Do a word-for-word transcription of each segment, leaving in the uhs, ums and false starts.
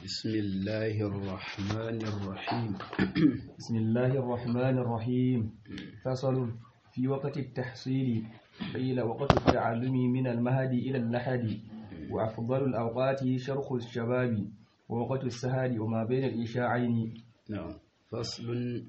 بسم الله الرحمن الرحيم بسم الله الرحمن الرحيم فصل في وقت التحصيل قيل وقت التعلم من المهد إلى اللحد وأفضل الأوقات شرخ الشباب ووقت السهاد وما بين الإشاعين. نعم. فصل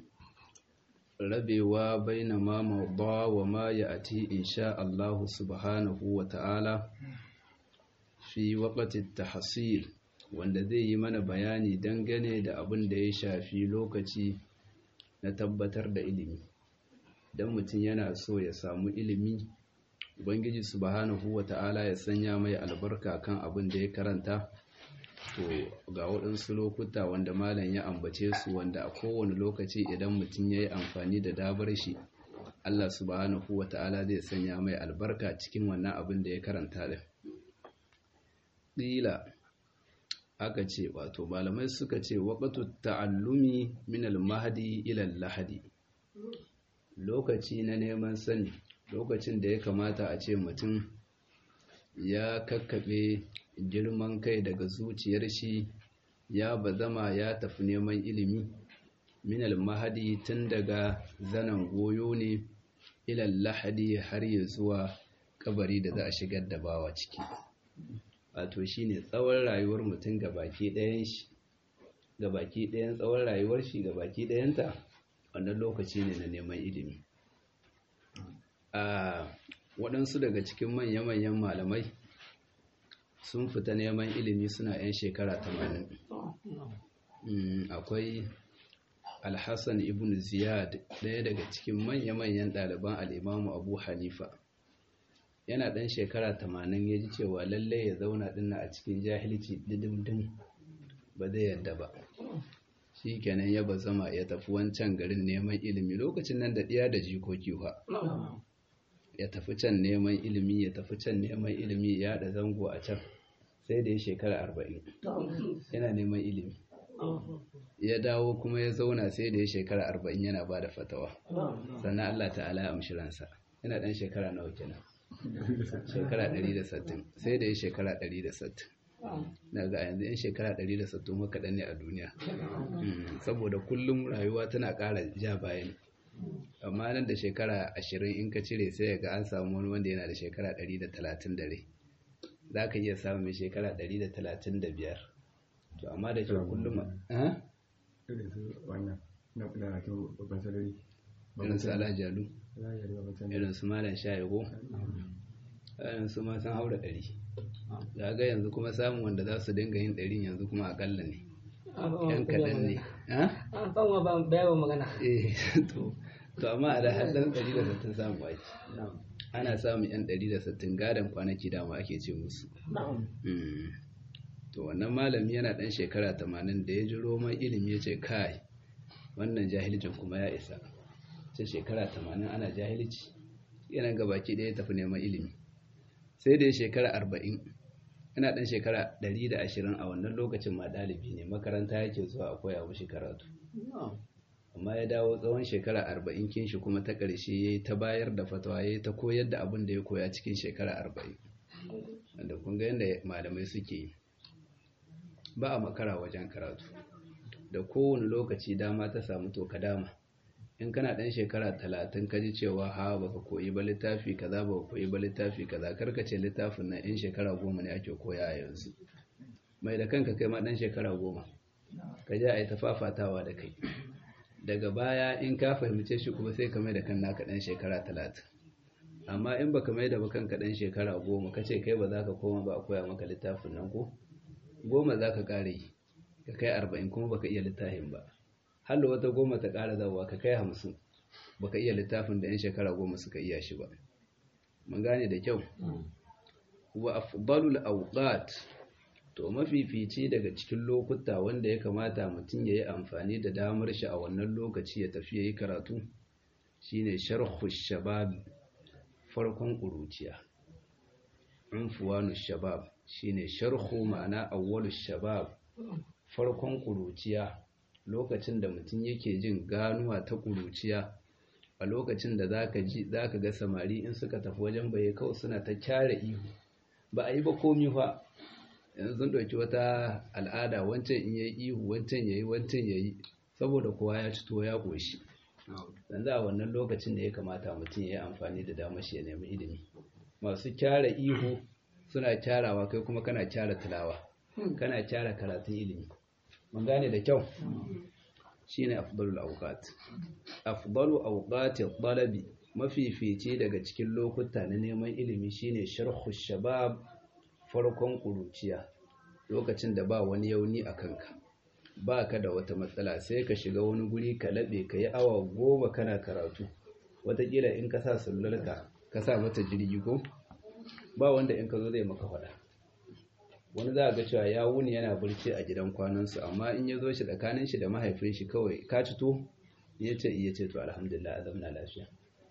rabewa baina ma mawda wa ma ya'ti insha Allah subhanahu wa ta'ala fi waqti tahsil, wanda zai yi mana bayani dangane da abin da ya shafi lokaci na tabbatar da ilimi. Dan mutum yana so ya samu ilimi, ubangiji subhanahu wa ta'ala ya sanya mai albarka kan abin da ya karanta. To ga waɗansu lokuta wanda malam ya ambace su, wanda a kowane lokaci idan mutum ya yi amfani da dabar shi, Allah subhanahu wa ta'ala zai sanya mai albarka cikin wannan abin da ya karanta da. Ƙila aka ce, wato malamai suka ce waqtu ta'allumi min al-mahdi ila al-lahadi, lokaci na neman sani, lokacin da ya kamata a ce mutum ya kakkaɓe girman kai daga zuciyar shi, ya bazama ya tafi neman ilimi min al-mahdi, tun daga zanen goyo ne ilal lahadi har ya zuwa kabari da za a shigar da bawa ciki. Wato shine tsawon rayuwar mutum gabaki ɗayan shi gabaki ɗayan tsawon rayuwar shi gabaki ɗayanta, wannan lokaci ne na neman ilimi. a waɗansu daga cikin manya-manyan malamai sun fita neman ilimi suna 'yan shekara tamanin. Akwai Alhassan ibn Ziyad, ɗaya daga cikin manya-manyan ɗaliban al'imamu Abu Hanifa. Yana ɗan shekara tamanin ya ji cewa lallai ya zauna ɗinna a cikin jahilci didimdim ba zai yadda ba. Shi kenan ya bazama ya tafi wancan garin neman ilimi, lokacin nan da ɗiya da jikoki ha. Ya tafi can neman ilimi, ya tafi can neman ilimi, ya da zango a can, sai da ya shekara arba'in yana neman ilimi. Ya dawo kuma ya zauna sai da ya shekara arba'in yana ba da fatawa, sannan Allah ta'ala ya amshi ransa. Yana ɗan shekara nawa kenan? Shekara ɗari da sittin. Sai da ya shekara ɗari da sittin. Daga yanzu yan shekara ɗari da sittin kuma kaɗan ne a duniya, saboda kullum rayuwa tana ƙara ja bayan. Amma nan da shekara ashirin in ka cire, sai ga an samu wani wanda yana da shekara ɗari da talatin da rai. Za ka iya samun mai shekara ɗari da talatin da biyar. To amma da ke kullum ha? Irin su Ala Jalu, irin su Malam Shayago, irin su ma san haura ɗari. Za ga yanzu kuma samun wanda za su dinga yin ɗari yanzu kuma akalla ne, yan kaɗan ne. An fama ba bayan magana. Eh, to to amma a da haddan ɗari da sittin samu ake. Ana samun yan ɗari da sittin gadon kwanaki dama ake ce musu. To wannan malami yana ɗan shekara tamanin da ya ji roman ilimi ya ce kai, wannan jahilcin kuma ya isa. Ce shekara tamanin ana jahilci, yana gabaki ɗaya tafi neman ilimi. Sai da ya shekara arba'in, yana ɗan shekara ɗari da ashirin, a wannan lokacin ma ɗalibi ne, makaranta yake zuwa a koya mushi karatu. Amma ya dawo tsawon shekara arba'in kinshi kuma ta ƙarshe ya yi ta bayar da fatawa, ya yi ta koyar da abin da ya koya cikin shekara arba'in. Wanda kun ga yadda malamai suke yi, ba a makara wajen karatu. Da kowane lokaci dama ta samu to ka dama. In kana ɗan shekara talatin ka ji cewa ha baka koyi ba littafi kaza, baka koyi ba littafi kaza, karkace littafin nan in shekara goma ne ake koya a yanzu. Mai da kanka kai ma ɗan shekara goma, ka je a yi tafafatawa da kai. Daga baya in ka fahimce shi kuma sai ka mai da kan naka ɗan shekara talatin. Amma in baka mai da kanka ɗan shekara goma, ka ce kai ba za ka koma ba a koya maka littafin nan, ko goma za ka ƙare yi, ka kai arba'in kuma baka iya littafin ba. Hallo wata goma ta ƙara zawa ka kai hamsin, baka iya littafin da 'yan shekara goma suka iya shi ba. Mun gane da kyau. Wa afdalul awqat, to mafifici daga cikin lokuta wanda ya kamata mutum ya yi amfani da damar shi a wannan lokaci ya tafi ya yi karatu, shine sharhu shabab, farkon ƙuruciya. Unfuwanu shabab shine sharhu, ma'ana awwalu shabab, farkon ƙuruciya. Lokacin da mutum yake jin ganuwa ta ƙuruciya, a lokacin da zaka ji zaka ga samari in suka tafi wajen baye kawai suna ta kyare ihu, ba a yi ba komi fa, yanzu sun ɗauki wata al'ada wancan in yayi ihu wancan yayi wancan yayi saboda kowa ya ci tuwo ya ƙoshi yanzu a wannan lokacin da ya kamata mutum ya yi amfani da damar shi ya nemi ilimi masu kyara ihu suna kyarawa kai kuma kana kyara tilawa kana kyara karatun ilimi mun gane da kyau shine afdalul awqat afdalu awqati talabi mafifici daga cikin lokuta na neman ilimi shine sharhu shabab farkon kuruciya lokacin da ba wani yauni a kanka ba ka da wata matsala sai ka shiga wani guri ka laɓe ka yi awa goma kana karatu wataƙila in ka sa sullarka ka sa mata jirgi ko ba wanda in ka zo zai maka faɗa wani za a ga cewa ya wuni yana barci a gidan kwanansu amma in ya zo shi tsakanin shi da mahaifin shi kawai ka cito ya ce iya ce to alhamdulillah a zamna lafiya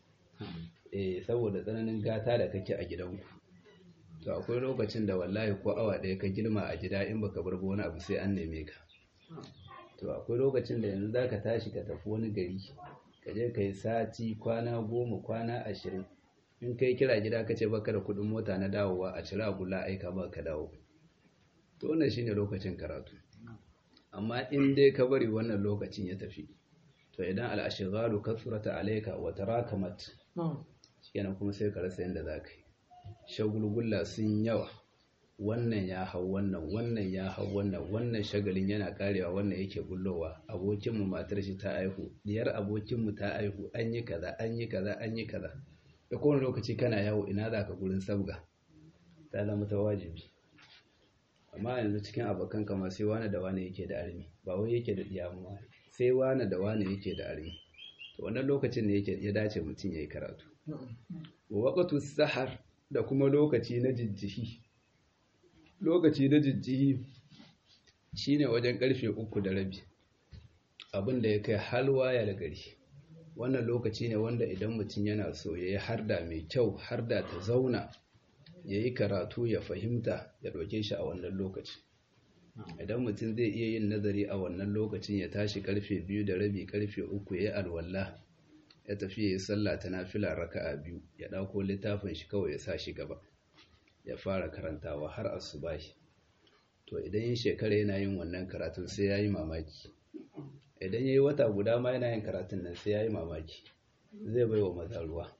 eh saboda tsananin gata da kake a gidanku to akwai lokacin da wallahi ko awa ɗaya ka girma a gida in baka bar wani abu sai an neme ka to akwai lokacin da yanzu za ka tashi ka tafi wani gari ka je ka yi sati kwana goma kwana ashirin in kai kira gida ka ce baka da kuɗin mota na dawowa a cira gula aika ba ka dawo to wannan shine lokacin karatu amma in dai ka bari wannan lokacin ya tafi to idan al'ashghalu kathrata alayka wa tarakamat kenan kuma sai ka rasa yanda zaka yi shagulgulla sun yawa wannan ya hau wannan wannan ya hau wannan wannan shagalin yana karewa wannan yake bullowa abokinmu matar shi ta aihu diyar abokinmu ta aihu an yi kaza an yi kaza an yi kaza da kowane lokaci kana yawo ina za ka gurin sabga ta zama ta wajibi amma yanzu cikin abokan kama sai wani da wani yake da armi ba wai yake da diyamuwa sai wani da wani yake da armi to wannan lokacin ne yake ya dace mutum ya yi karatu wa waqtu sahar da kuma lokaci na jijjihi lokaci na jijjihi shine wajen karfe uku da rabi abinda ya kai halwa ya gari wannan lokaci ne wanda idan mutum yana so ya yi harda mai kyau harda ta zauna ya yi karatu ya fahimta ya ɗauke shi a wannan lokaci idan mutum zai iya yin nazari a wannan lokacin ya tashi karfe biyu da rabi karfe uku ya yi alwala ya tafi ya yi sallah ta nafila raka'a biyu ya ɗauko littafin shi kawai ya sa shi gaba ya fara karantawa har asubahi to idan yin shekara yana yin wannan karatun sai ya yi mamaki idan ya yi wata guda ma yana yin karatun nan sai ya yi mamaki zai bai wa maza ruwa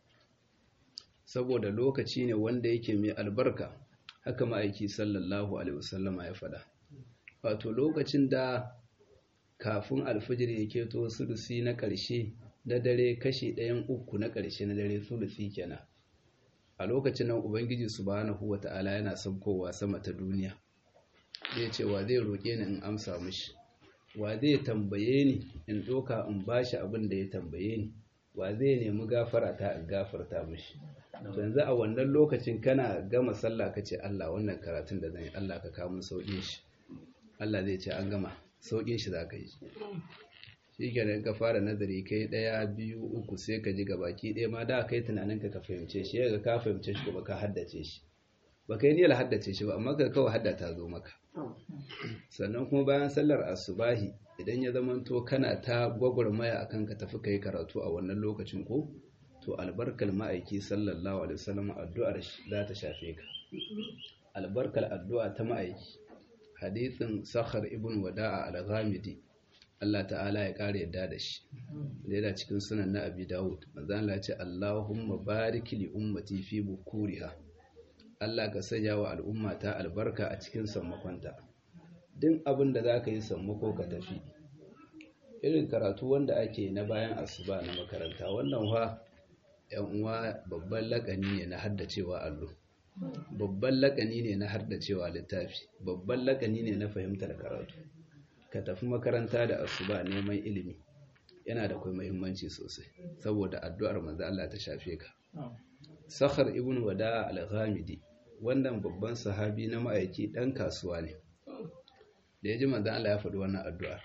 saboda lokaci ne wanda yake mai albarka haka ma'aiki sallallahu alaihi wasallama ya faɗa wato lokacin da kafin alfijir ya keto sulusi na ƙarshe na dare kashi ɗayan uku na ƙarshe na dare sulusi kenan a lokacin nan ubangiji subhanahu wata'ala yana saukowa sama ta duniya zai ce wa zai roƙe ni in amsa mishi wa zai tambaye ni in ɗoka in bashi abin da ya tambaye ni wa zai nemi gafara ta in gafarta mishi to yanzu a wannan lokacin kana gama sallah kace Allah wannan karatun da zan yi Allah ka kawo min sauƙin shi Allah zai ce an gama sauƙin shi zaka yi shikenan ka fara nazari kai daya biyu uku sai ka ji gabaki ɗaya ma da kai tunaninka ka fahimce shi yaga ka fahimce shi ko baka haddace shi baka yi niyyar haddace shi ba amma ka kawai haddata zo maka sannan kuma bayan sallar asubahi idan ya zamanto kana ta gwagwarmaya akan ka tafi kai karatu a wannan lokacin ko to albarkal ma'aiki sallallahu alaihi wasallam addu'ar za ta shafe ka albarkal addu'a ta ma'aiki hadisin Sakhar ibn Wada'a al-Ghamidi Allah ta'ala ya kare yadda da shi da yana cikin sunan na Abi Dawud manzo Allah ya ce Allahumma barik li ummati fi bukuriha Allah ka sanya wa al'umma ta albarka a cikin sammakonta duk abin da zaka yi sammako ka tafi irin karatu wanda ake na bayan asuba na makaranta wannan fa yan uwa babban lakani ne na haddacewa allo babban lakani ne na haddacewa littafi babban lakani ne na fahimtar karatu ka tafi makaranta da asuba neman ilimi yana da kai muhimmanci sosai saboda addu'ar manzo Allah ta shafe ka Sakhar ibn Wada'a al-Ghamidi wannan babban sahabi na ma'aiki dan kasuwa ne da yaji manzo Allah ya faɗi wannan addu'ar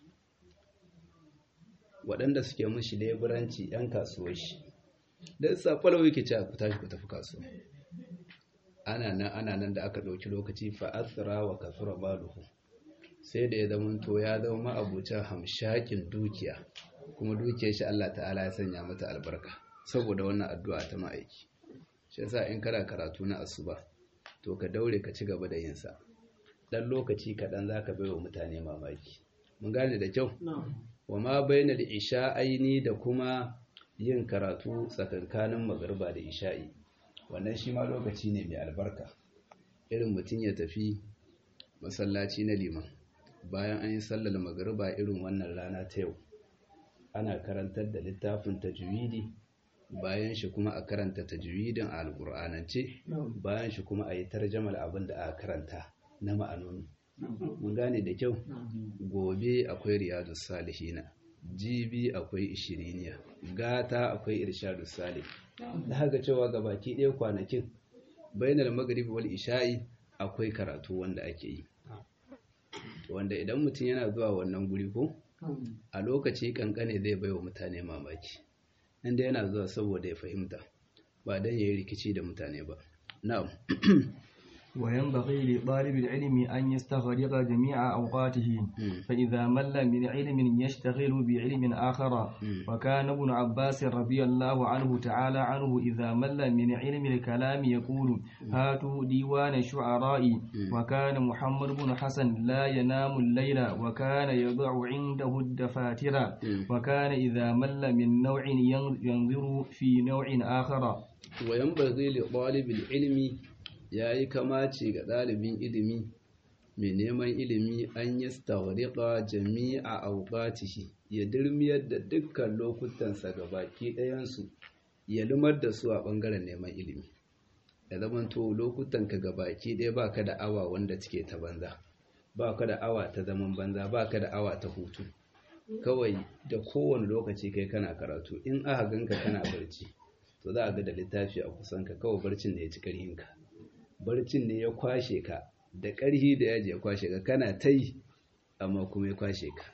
waɗanda suke mushi leburanci yan kasuwar shi dan safalo yake cewa ku tashi ku tafi kasuwa ana nan ana nan da aka ɗauki lokaci fa asra wa kasura baluhu sai da ya zamanto ya zama abucin hamshakin dukiya kuma dukiyar shi Allah ta'ala ya sanya mata albarka saboda wannan addu'a ta ma'aiki shi yasa in kana karatu na asuba to ka daure ka ci gaba da yin sa dan lokaci kaɗan za ka baiwa mutane mamaki mun gane da kyau wa ma bainal isha'aini da kuma yin karatu tsakankanin magariba da isha'i wannan shi ma lokaci ne mai albarka irin mutum ya tafi masallaci na liman bayan an yi sallar magariba irin wannan rana ta yau ana karantar da littafin tajwidi bayan shi kuma a karanta tajwidin a alƙur'anance bayan shi kuma a yi tarjamar abin da aka karanta na ma'anoni mun gane da kyau gobe akwai riyadus salihina jibi akwai ishiriniya gata akwai irshadus salih da haka cewa ga baki ɗaya kwanakin bainal maghrib wal isha'i akwai karatu wanda ake yi wanda idan mutum yana zuwa wannan guri ko a lokaci kankane zai baiwa mutane mamaki inda yana zuwa saboda ya fahimta ba dan yayi rikici da mutane ba na'am وينبغي لطالب العلم أن يستغرق جميع أوقاته فإذا مل من علم يشتغل بعلم آخر وكان ابن عباس رضي الله عنه تعالى عنه إذا مل من علم الكلام يقول هاتوا ديوان الشعراء وكان محمد بن حسن لا ينام الليل وكان يضع عنده الدفاتر وكان إذا مل من نوع ينظر في نوع آخر وينبغي لطالب العلم ya yi kamace ga ɗalibin ilimi mai neman ilimi an yi stawarika jami'a auqatihi ya dirmiyar da dukkan lokutansa ga baki ɗayansu ya lumar da su a ɓangaren neman ilimi ya zamanto lokutanka ga baki ɗaya ba ka da awa wanda take ta banza ba ka da awa ta zaman banza ba ka da awa ta hutu kawai da kowane lokaci kai kana karatu in aka ganka kana barci to za a ga da littafi a kusanka kawai barcin da ya ci ƙarhinka barcin ne ya kwashe ka da ƙarhi da yaji ya kwashe ka kana ta yi amma kuma ya kwashe ka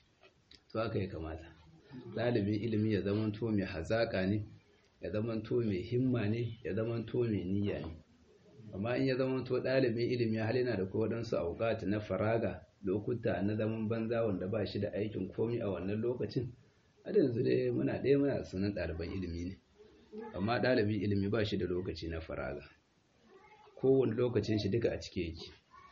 to haka ya kamata ɗalibin ilimi ya zamanto mai hazaƙa ne ya zamanto mai himma ne ya zamanto mai niyya ne amma in ya zamanto ɗalibin ilimi hal yana da ko waɗansu auƙat na faraga lokuta na zaman banza wanda ba shi da aikin komi a wannan lokacin a da yanzu dai muna ɗaya muna sunan ɗaliban ilimi ne amma ɗalibin ilimi ba shi da lokaci na faraga kowane lokacin shi duka a cike yake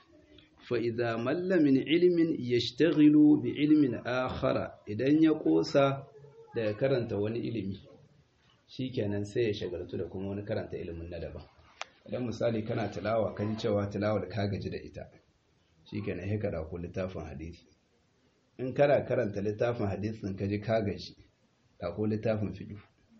fa'iza mallamin ilimin ya shtaghilu bi ilimin akhara idan ya kosa daga karanta wani ilimi shi kenan sai ya shagaltu da kuma wani karanta ilimin na daban idan misali kana tilawa kan cewa tilawar ka gaji da ita shi kenan ya kada ku littafin hadisi in kana karanta littafin hadisin ka ji ka gaji da ko littafin fiqh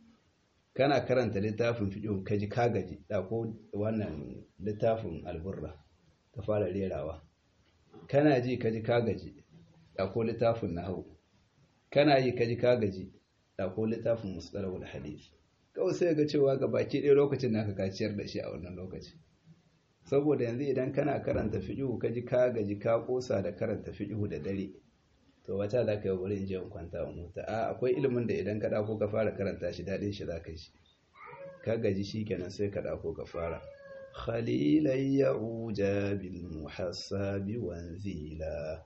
kana karanta littafin fiqh ka ji ka gaji da ko wannan littafin alburra ka fara rerawa kana ji ka ji ka gaji da ko littafin nahwu kana yi ka ji ka gaji da ko littafin mustalahul hadith kawai sai ga cewa ga baki ɗaya lokacin naka ka ciyar da shi a wannan lokaci saboda yanzu idan kana karanta fiqh ka ji ka gaji ka kosa da karanta fiqh da dare to wata za ka yi wurin jiyan kwanta a mota a akwai ilimin da idan ka ɗako ka fara karanta shi daɗin shi za ka shi ka gaji shi kenan sai ka ɗako ka fara khalilai ya'uja bil muhassabi wanzila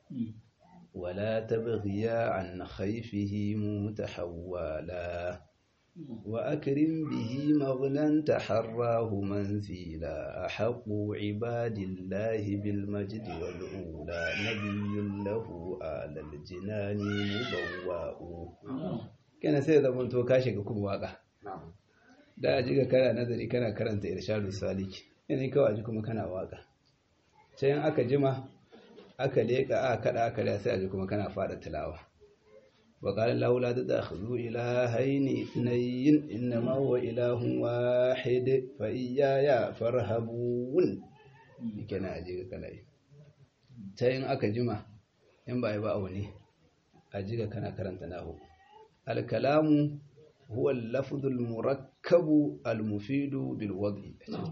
wala tabghiya an khayfihi mutahawwala وأكرم به مغلا تحراه منزيلا أحق عباد الله بالمجد والأولى نبي له آل الجنان مبواء كان سيدا منتو كاشك كم واقع da ajiga kana nazari kana karanta irshadus salik yana kawai aji kuma kana waka sai aka jima aka leka aka kada aka da sai aji kuma kana fada tilawa وقال الله لا تتخذوا إلهين اثنين إنما هو إله واحد فإياي فارهبون كنا أجيك كلاي تاين أكا جمع إن باي باوني أجيك كنا كرنتناه الكلام هو اللفظ المركب المفيد بالوضع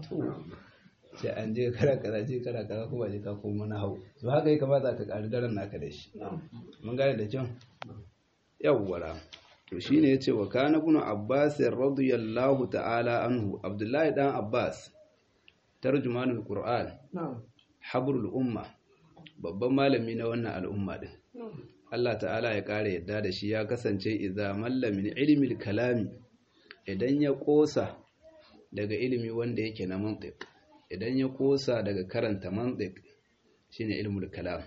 sai an je kara kaza je kara kaza kuma je ka koma na hau to haka yake ba za ka ƙari daren naka da shi mun gane da kyau yawwara to shine yace wa kana ibn abbas radiyallahu ta'ala anhu abdullahi dan abbas tarjumanul qur'an habrul umma babban malami na wannan al'umma din Allah ta'ala ya kare yadda da shi ya kasance idza mallamin ilmil kalami idan ya kosa daga ilimi wanda yake na mantiq idan ya kosa daga karanta mantiq shine ilmul kalam.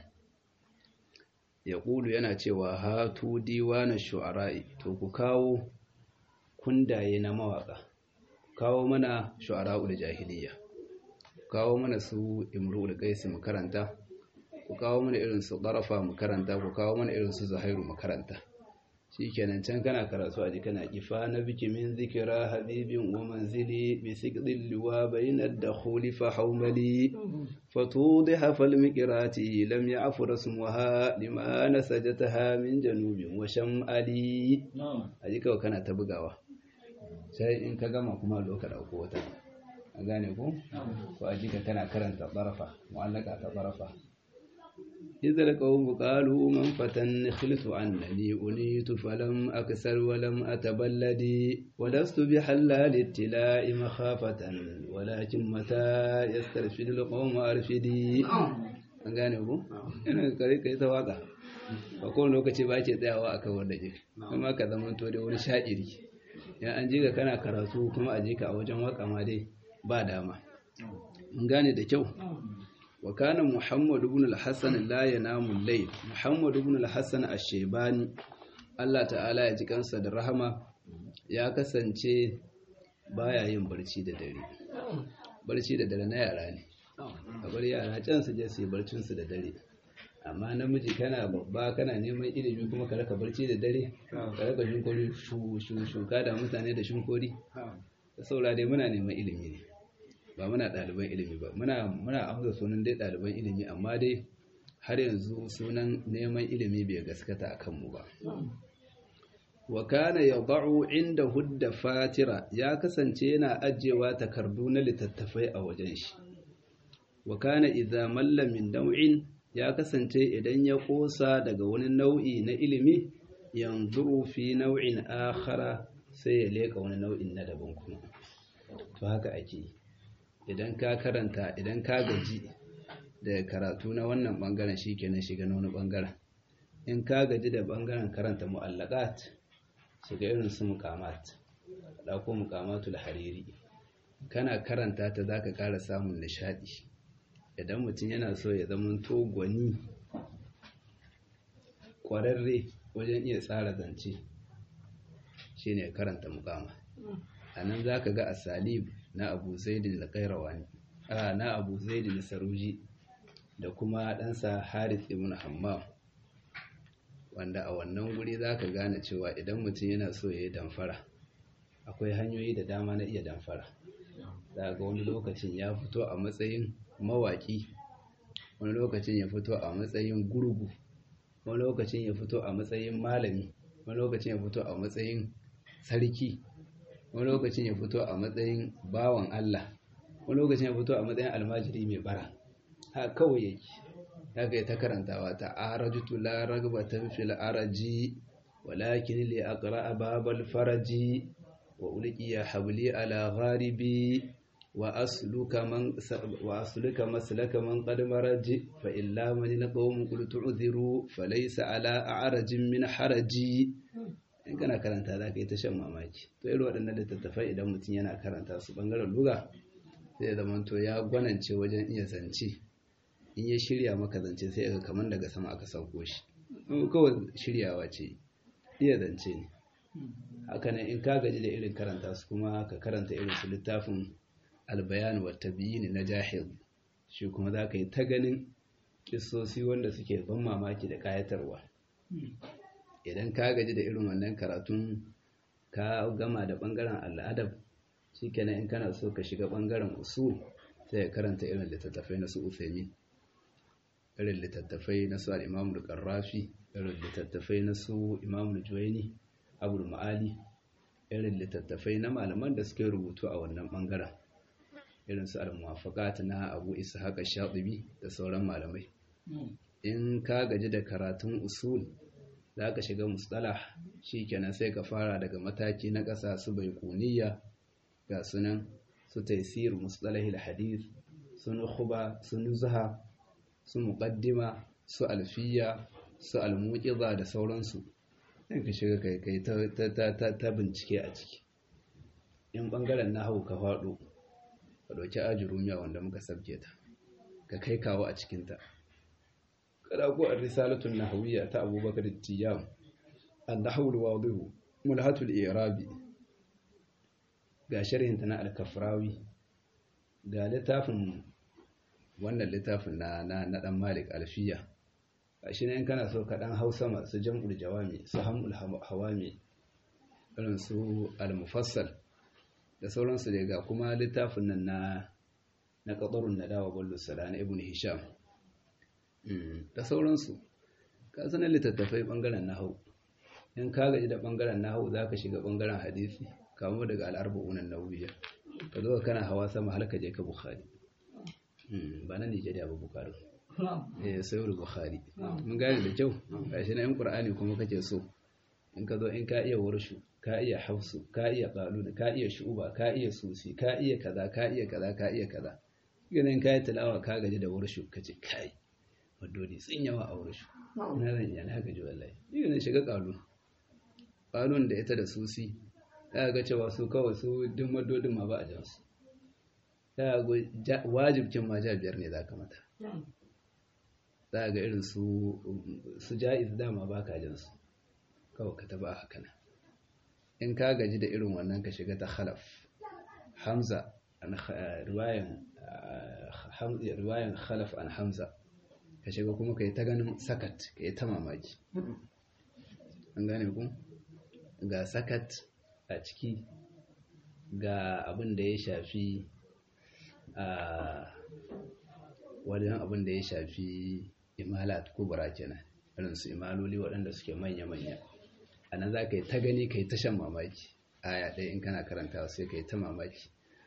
Ya ƙulu yana cewa hatu diwana shu'ara'i, to ku kawo kundaye na mawaka, kawo mana shu'ara'ul jahiliya, ku kawo mana su imru'ul qais mu karanta, ku kawo mana irin su darafa mu karanta, ku kawo mana irin su zuhairu mu karanta. Shikenan can kana karatu a jikana kifa na biki min zikira habibin wa manzili bi siqdil liwa bayna ad-dakhuli fa hawmali fatudiha fal miqrati lam ya'fu rasmuha lima nasajataha min janubin wa shamali. a jika kana ta bugawa sai in ka gama kuma loka dauko wata, an gane ko ko a jika kana karanta darafa mu'allaka ta darafa. إذا القوم قالوا من فتن خلت عنني أنيت فلم أكسر ولم أتبلدي ولست بحلال التلاء مخافة ولكن متى يسترشد القوم أرشدي. an gane ku yana kare kai ta waka ba kowane lokaci ba ke tsayawa a kawar da jiki kuma ka zama to da wani sha'iri ya an ji ka kana karatu kuma a ji ka a wajen waka ma dai ba dama. mun gane da kyau. وكان محمد بن الحسن لا ينام الليل. محمد بن الحسن الشيباني Allah ta'ala ya ji kansa da rahama ya kasance baya yin barci da dare. Barci da dare na yara ne, a bar yara can su je su yi barcin su da dare, amma namiji kana babba kana neman ilimi kuma ka raka barci da dare, ka raka shinkori shuka da mutane da shinkori. Da saura dai muna neman ilimi ne, ba muna ɗaliban ilimi ba, muna muna amsa sunan dai ɗaliban ilimi, amma dai har yanzu sunan neman ilimi bai gaskata a kanmu ba. wa kana yad'u inda hudda fatira, ya kasance yana ajewa takardu na littattafai a wajen shi. wa kana idza malla min naw'in, ya kasance idan ya kosa daga wani nau'i na ilimi yanzuru fi naw'in akhara, sai ya leka wani nau'in na daban kuma. to haka ake idan ka karanta idan ka gaji da karatu na wannan bangaren shikenan shiga na wani bangaren. in ka gaji da bangaren karanta mu'allaqat shiga irin su muqamat, da ko muqamatul hariri, kana karanta ta zaka ƙara samun nishadi. idan mutum yana so ya zama to gwani kwararre wajen iya tsara zance shine karanta muqama. anan zaka ga asalib na Abu Zaid al-Qayrawani, ah na Abu Zaid al-Saruji da kuma ɗansa Harith ibn Hammam, wanda a wannan guri zaka gane cewa idan mutum yana so ya yi damfara akwai hanyoyi da dama na iya damfara. Za ga wani lokacin ya fito a matsayin mawaki, wani lokacin ya fito a matsayin gurgu, wani lokacin ya fito a matsayin malami, wani lokacin ya fito a matsayin sarki, wani lokacin ya fito a matsayin bawan Allah, wani lokacin ya fito a matsayin almajiri mai bara. ha kawai yake haka ya ta karantawa ta arajtu la ragbatan fil araji walakin li aqra babal faraji wa ulqiya habli ala gharibi wa asluka man wa asluka maslaka man qad maraji fa illa man laqawm qultu udhiru falaysa ala a'rajin min haraji. in kana karanta za ka yi ta shan mamaki. to irin waɗannan littattafai idan mutum yana karanta su ɓangaren luga sai ya zama to ya gwanance wajen iya zance. in ya shirya maka zance sai ga kamar daga sama aka sauko shi, kawai shiryawa ce, iya zance ne. haka nan in ka gaji da irin karanta su kuma ka karanta irin su littafin albayan wa tabyin na Jahil, shi kuma za ka yi ta ganin kissosi wanda suke ban mamaki da kayatarwa. idan ka gaji da irin wannan karatun ka gama da bangaren al'adab, shikenan in kana so ka shiga bangaren usul sai ka karanta irin littattafai na su Uthaymin, irin littattafai na su al-Imam al-Qarrafi, irin littattafai na su Imam al-Juwayni, Abu al-Ma'ali, irin littattafai na malaman da suke rubutu a wannan bangaren, irin su al-Muwafaqat na Abu Ishaq ash-Shatibi da sauran malamai. in ka gaji da karatun usul za ka shiga mustalah, shikenan sai ka fara daga mataki na ƙasa su baiquniya, ga sunan su taysir mustalahil hadith, su nukhba, su nuzha, su muqaddima, su alfiya, su almuqiza da sauransu. sai ka shiga kai kai ta ta ta bincike a ciki. in bangaren nahwu ka fado ka dauki ajurumiya wanda muka sabke ta ka kai kawo a cikin ta, kada ko ar-risalatu an-nahwiyya ta Abubakar at-Tiyyam an-nahwu al-wadih mulhatu al-i'rabi ga sharhin ta na al-Kafrawi ga littafin wannan littafin na na dan Malik Alfiya shi ne in kana so ka dan Hausa masu jam'ul jawami su hamul hawami irin su al-mufassal da sauransu da ga kuma littafin nan na na qadarun nadawa ballu salana ibn hisham da sauransu ka sanar littattafai bangaren nahwu in ka gaji da bangaren nahwu zaka shiga bangaren hadisi kamo daga al-arba'un an-nawawiyya ka zo kana hawa sama har ka je ka bukhari ba na Nigeria ba bukhari eh sayar bukhari mun gane da kyau gashi na yan qur'ani kuma kake so in ka zo in ka iya warshu ka iya hafsu ka iya qalun ka iya shuba ka iya susi ka iya kaza ka iya kaza ka iya kaza ganin ka yi tilawa ka gaji da warshu kace kai wadodi sun yawa a warshu na ran yana haka ji wallahi yin shiga qalun qalun da ita da susi ka ga cewa su kawai su duk madodin ma ba a jansu ka ga wajibcin ma ja biyar ne zaka mata za ga irin su su ja'iz dama ba ka jinsu kawai ka taba haka nan in ka gaji da irin wannan ka shiga ta khalaf hamza an riwayan riwayan khalaf an hamza ka shiga kuma kai ta ganin sakat kai ta mamaki an gane ku ga sakat a ciki ga abin da ya shafi a wajen abin da ya shafi imalat kubra kenan irin su imaloli waɗanda suke manya-manya a nan za ka yi ta gani ka yi ta shan mamaki aya ɗaya in kana karantawa sai ka yi ta mamaki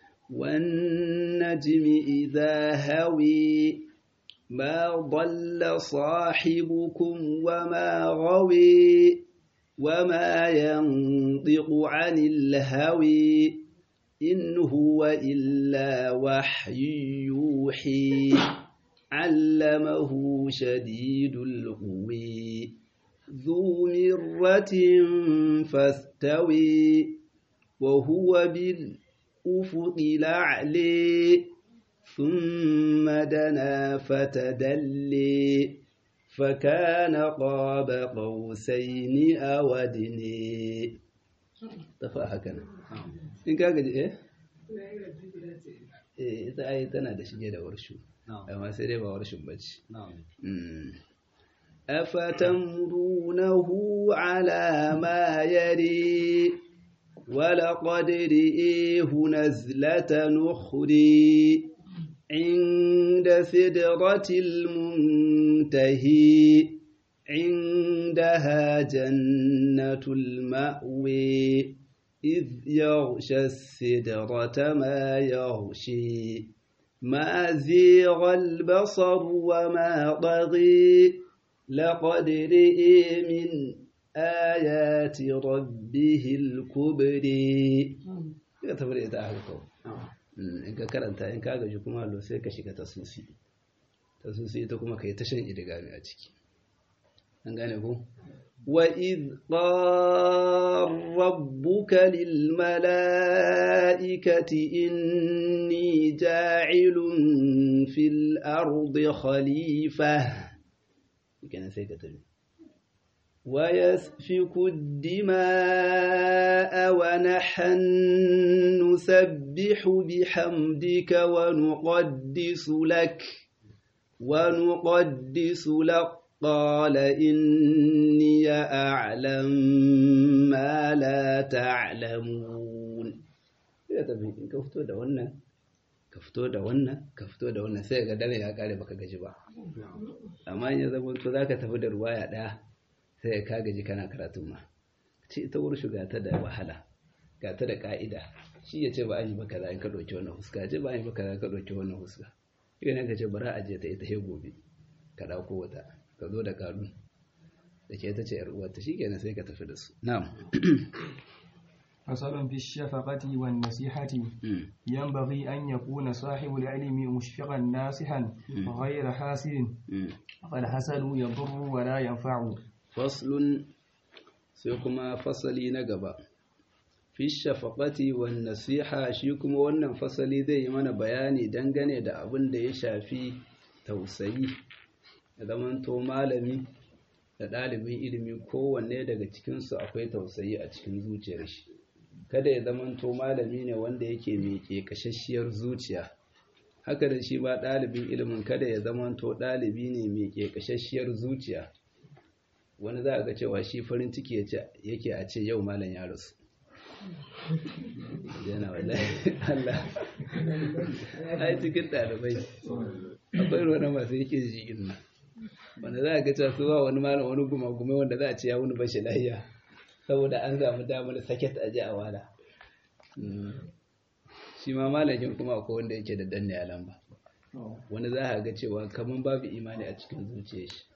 wannan jimi idha hawi ma dalla sahibukum wa ma gawi wa ma yantiqu anil hawi in huwa illa wahyu yuhi علمه شديد القوي ذو مرة فاستوي وهو بالأفق الأعلى ثم دنا فتدلي فكان قاب قوسين أو أدنى تفا هكذا إن كان إيه إيه إذا أي تنا دشجة ورشو amma sai dai ba warshin bace afatamrunahu ala ma yari wala qadrihi nazlatan ukhri inda sidratil muntahi indaha jannatul ma'wi idh yaghsha as-sidrata ma yaghshi ما زيغ البصر وما طغي لقد رئي من آيات ربه الكبري ya tafi da ita a haka in ka karanta in ka gaji kuma lo sai ka shiga tasusi tasusi ita kuma kai ta shan idigami a ciki an gane ko وَإِذْ قَالَ رَبُّكَ لِلْمَلَائِكَةِ إِنِّي جَاعِلٌ فِي الْأَرْضِ خَلِيفَةً وَيَسْفِكُ الدِّمَاءَ وَنَحْنُ نُسَبِّحُ بِحَمْدِكَ وَنُقَدِّسُ لَكَ وَنُقَدِّسُ لَكَ قال إني أعلم ما لا تعلمون ya tafi in ka fito da wannan ka fito da wannan ka fito da wannan sai ga dare ya kare baka gaji ba amma in ya zama to zaka tafi da ruwaya daya sai ka gaji kana karatun ma ce ita wurin shuga ta da wahala ga ta da ka'ida shi ya ce ba an yi maka za in ka dauki wannan huska ce ba an yi maka za ka dauki wannan huska idan ka ce bara a je ta ita he gobe ka dauko wata ka zo da kalu da ke ta ce ‘yar'uwarta shi kenan sai ka tafi da su. Na'am. Fasalun fi shafaqati wan nasihati yanbaghi an yakuna sahibul ilmi mushfiqan nasihan ghayra hasidin qad hasadu yadurru wa la yanfa'u. Faslun sai kuma fasali na gaba. Fi shafaqati wan nasiha shi kuma wannan fasali zai yi mana bayani dangane da abin da ya shafi tausayi ya zamanto malami da ɗalibin ilimi kowanne daga cikinsu akwai tausayi a cikin zuciyar shi kada ya zamanto malami ne wanda yake mai ƙeƙashashiyar zuciya haka da shi ba ɗalibin ilimin kada ya zamanto ɗalibi ne mai ƙeƙashashiyar zuciya wani za a ga cewa shi farin ciki yake a ce yau malam ya rasu yana wallahi Allah ai cikin ɗalibai akwai ruwan masu yake jikin nan wanda za a ga cewa su ba wani malam wani gumagume wanda za a ce ya wuni bashi lahiya saboda an samu damar saket a ji a wala shi ma malamin kuma akwai wanda yake da danne a lamba wani za a ga cewa kamar babu imani a cikin zuciyar shi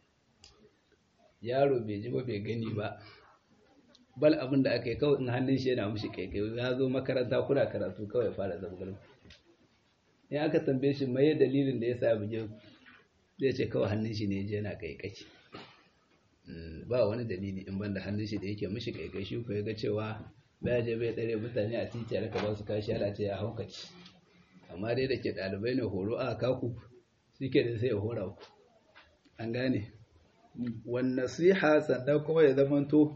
yaro bai ji ba bai gani ba bal abin da aka yi kawai in hannun shi yana mushi kaikai ya zo makaranta kuna karatu kawai fara zangar in aka tambaye shi mai dalilin da ya sa buge zai ce kawai hannun shi ne je yana kaikai ba wani dalili in banda hannun shi da yake mushi kaikai shi ko ya ga cewa baya je bai tsare mutane a titi aka ba su kashi ala ce ya haukaci amma dai da ke ɗalibai ne horo a kaku suke da sai ya hora ku an gane wan nasiha sannan kuma ya zamanto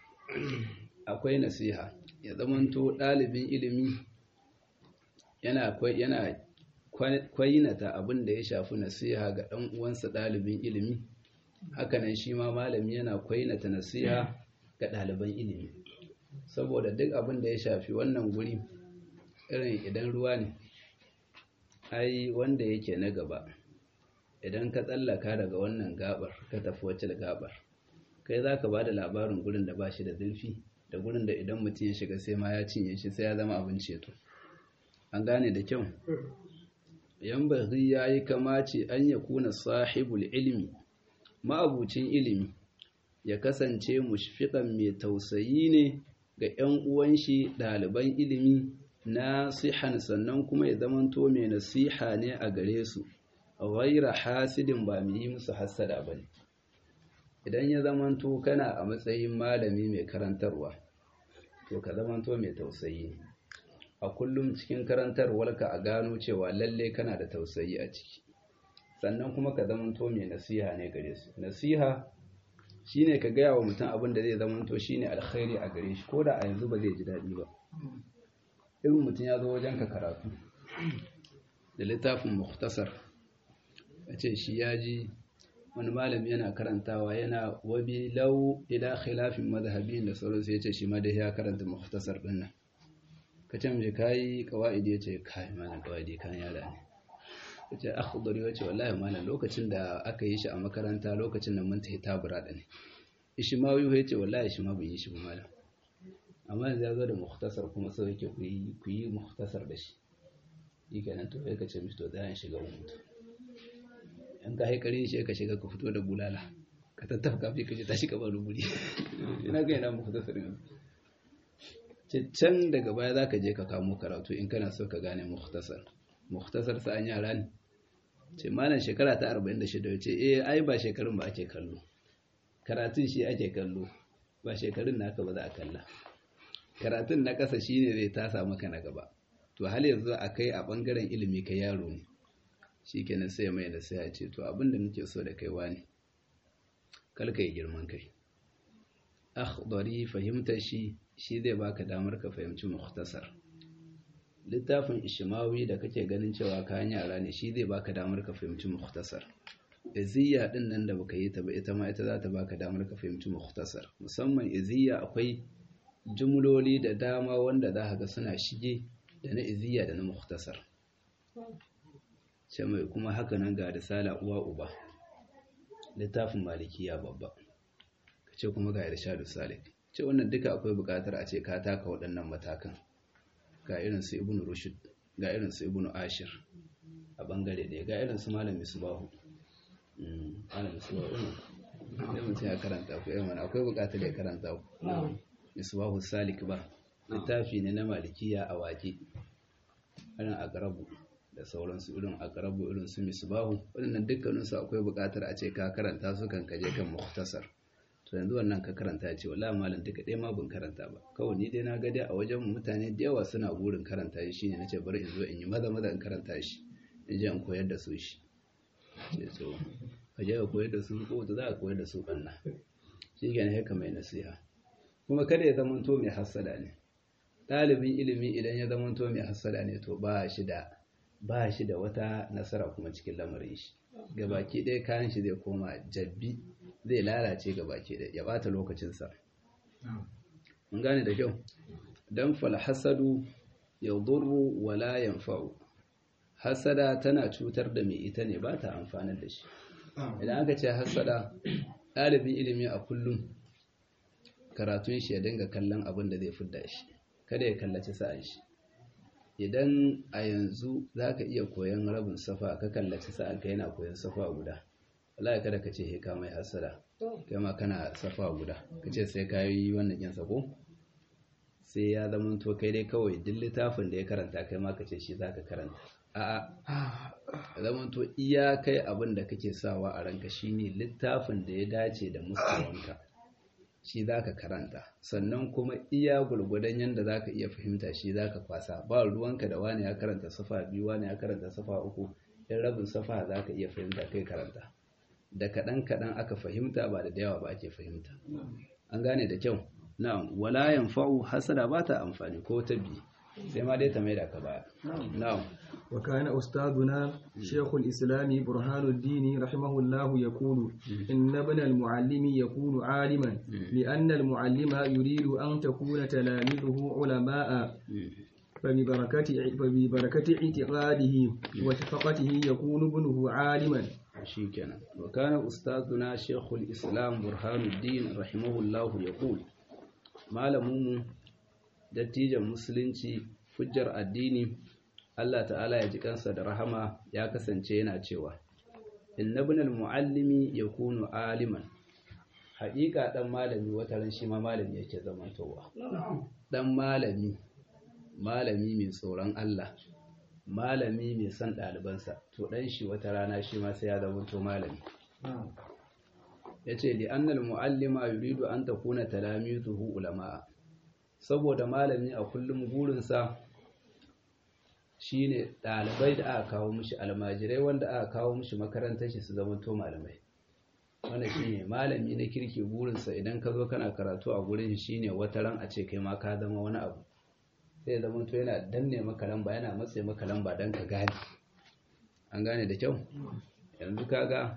akwai nasiha ya zamanto ɗalibin ilimi yana yana kwayinata abin da ya shafi nasiha ga ɗan uwansa ɗalibin ilimi hakanan shi ma malami yana kwayinata nasiha ga ɗaliban ilimi saboda duk abin da ya shafi wannan guri irin idan ruwa ne ai wanda yake na gaba idan ka tsallaka daga wannan gabar ka tafi wacce gabar kai za ka ba da labarin gurin da ba shi da zurfi da gurin da idan mutum ya shiga sai ma ya cinye shi sai ya zama abin ceto an gane da kyau yan bari ya yi kamace an ya kuna sahibul ilimi ma'abucin ilimi ya kasance mushfiqan mai tausayi ne ga 'yan uwan shi ɗaliban ilimi nasihan sannan kuma ya zamanto mai nasiha ne a gare su ghaira hasidin ba mu yi musu hasada bane idan ya zamanto kana a matsayin malami mai karantarwa to ka zamanto mai tausayi ne a kullum cikin karantarwarka a gano cewa lalle kana da tausayi a ciki sannan kuma ka zamanto mai nasiha ne gare su nasiha shine ka gaya wa mutum abin da zai zamanto shine alkhairi a gare shi ko da a yanzu ba zai ji daɗi ba irin mutum ya zo wajen ka karatu da littafin mukhtasar a ce shi ya ji wani malami yana karantawa yana wabi lau ila khilafin mazhabin da sauransu ya ce shi ma dai ya karanta mukhtasar din nan ka ce mace kayi kawaidi ya ce kayi malam kawaidi kan yara ne ya ce akhdari ya ce wallahi malam lokacin da aka yi shi a makaranta lokacin nan mun tafi tabura da ne ishmawi ya ce wallahi shi ma ban yi shi ba malam amma yanzu ya zo da mukhtasar kuma sau yake ku yi mukhtasar da shi yi kenan to ya kace mishi to zayan shiga mutu in ka haikari shi ka shiga ka fito da bulala ka tattafka fi ka je ta shiga ba ruburi ina ga yana mukhtasar ne can daga baya za ka je ka kamo karatu in kana so ka gane mukhtasar mukhtasar sa an yara ne ce malam shekara ta arba'in da shida ce eh ai ba shekarun ba ake kallo karatun shi ake kallo ba shekarun naka ba za a kalla karatun na ƙasa shine zai tasa maka na gaba to hal yanzu a kai a bangaren ilimi kai yaro ne shikenan sai mai da sai ya ce to abinda nake so da kai wani kar kai girman kai akhdari fahimtar shi shi zai baka damar ka fahimci mukhtasar littafin ishmawi da kake ganin cewa kayan yara ne shi zai baka damar ka fahimci mukhtasar iziya din nan da baka yi ta ba ita ma ita za ta baka damar ka fahimci mukhtasar musamman iziya akwai jumloli da dama wanda za ka ga suna shige da na iziya da na mukhtasar sai mai kuma haka nan ga risala uwa uba littafin malikiya babba kace kuma ga irshadus salik ce wannan duka akwai buƙatar a ce ka taka waɗannan matakan ga irin su ibnu rushd ga irin su ibnu ashir a bangare da ga irin su malam misbahu mm malam misbahu ne mutum ya karanta ku yayin akwai buƙatar ya karanta ku misbahu salik ba littafi ne na malikiya a waje irin aqrabu da sauransu irin aqrabu irin su misbahu wannan dukkanin su akwai buƙatar a ce ka karanta su kan kaje kan mukhtasar to yanzu wannan ka karanta ya ce wallahi malam duka dai ma ban karanta ba kawai ni dai na ga dai a wajen mutane da yawa suna burin karanta shi shine nace bari in zo in yi maza maza in karanta shi in je in koyar da su shi sai so ka je ka koyar da su ko za ka koyar da su banna shi ke haka mai nasiha kuma kada ya zama to mai hassada ne ɗalibin ilimi idan ya zama to mai hassada ne to ba shi da ba shi da wata nasara kuma cikin lamarin shi gabaki ɗaya kayan shi zai koma jabbi zai lalace gabaki ɗaya ya bata lokacinsa mun gane da kyau dan fal hasadu yadurru wala yanfa'u hasada tana cutar da mai ita ne ba ta amfanar da shi idan aka ce hasada ɗalibin ilimi a kullum karatun shi ya dinga kallon abin da zai fidda shi kada ya kallaci sa'an shi idan a yanzu za ka iya koyon rabin safa ka kallaci sa'an ka yana koyon safa guda wallahi kada ka ce ka mai hasada kai ma kana safa guda ka ce sai ka yi wannan yin sako sai ya zama to kai dai kawai duk littafin da ya karanta kai ma ka ce shi za ka karanta a'a zaman to iya kai abin da kake sawa a ranka shine littafin da ya dace da mustawanka shi zaka karanta sannan kuma iya gurgudan yanda zaka iya fahimta shi zaka kwasa ba ruwanka da wani ya karanta safa biyu wani ya karanta safa uku in rabin safa zaka iya fahimta kai karanta da kadan kadan aka fahimta ba da yawa ba ake fahimta an gane da kyau na'am wala yanfa'u hasada ba ta amfani ko ta bi sai ma dai ta mai da ka baya na'am وكان أستاذنا شيخ الإسلام برهان الدين رحمه الله يقول إن ابن المعلم يكون عالما لأن المعلم يريد أن تكون تلاميذه علماء فببركة فببركة اعتقاده وشفقته يكون ابنه عالما. شيكنا وكان أستاذنا شيخ الإسلام برهان الدين رحمه الله يقول ما لموم دتيجة مسلمتي فجر الدين Allah ta'ala ya ji kansa da rahama ya kasance yana cewa inna ibnal muallimi yakunu aliman haƙiƙa dan malami wataran shi ma malami yake zamantowa dan malami malami mai tsoron Allah malami mai son ɗalibansa to dan shi wata rana shi ma sai ya zamanto malami yace li annal muallima yuridu an takuna talamizuhu ulama saboda malami a kullum burinsa shine ɗalibai da aka kawo mishi almajirai wanda aka kawo mishi makarantar shi su zama to malamai wannan shine malami na kirki burinsa idan ka zo kana karatu a gurin shi shine wata ran a ce kai ma ka zama wani abu sai zama to yana danne maka lamba yana matse maka lamba dan ka gane an gane da kyau yanzu kaga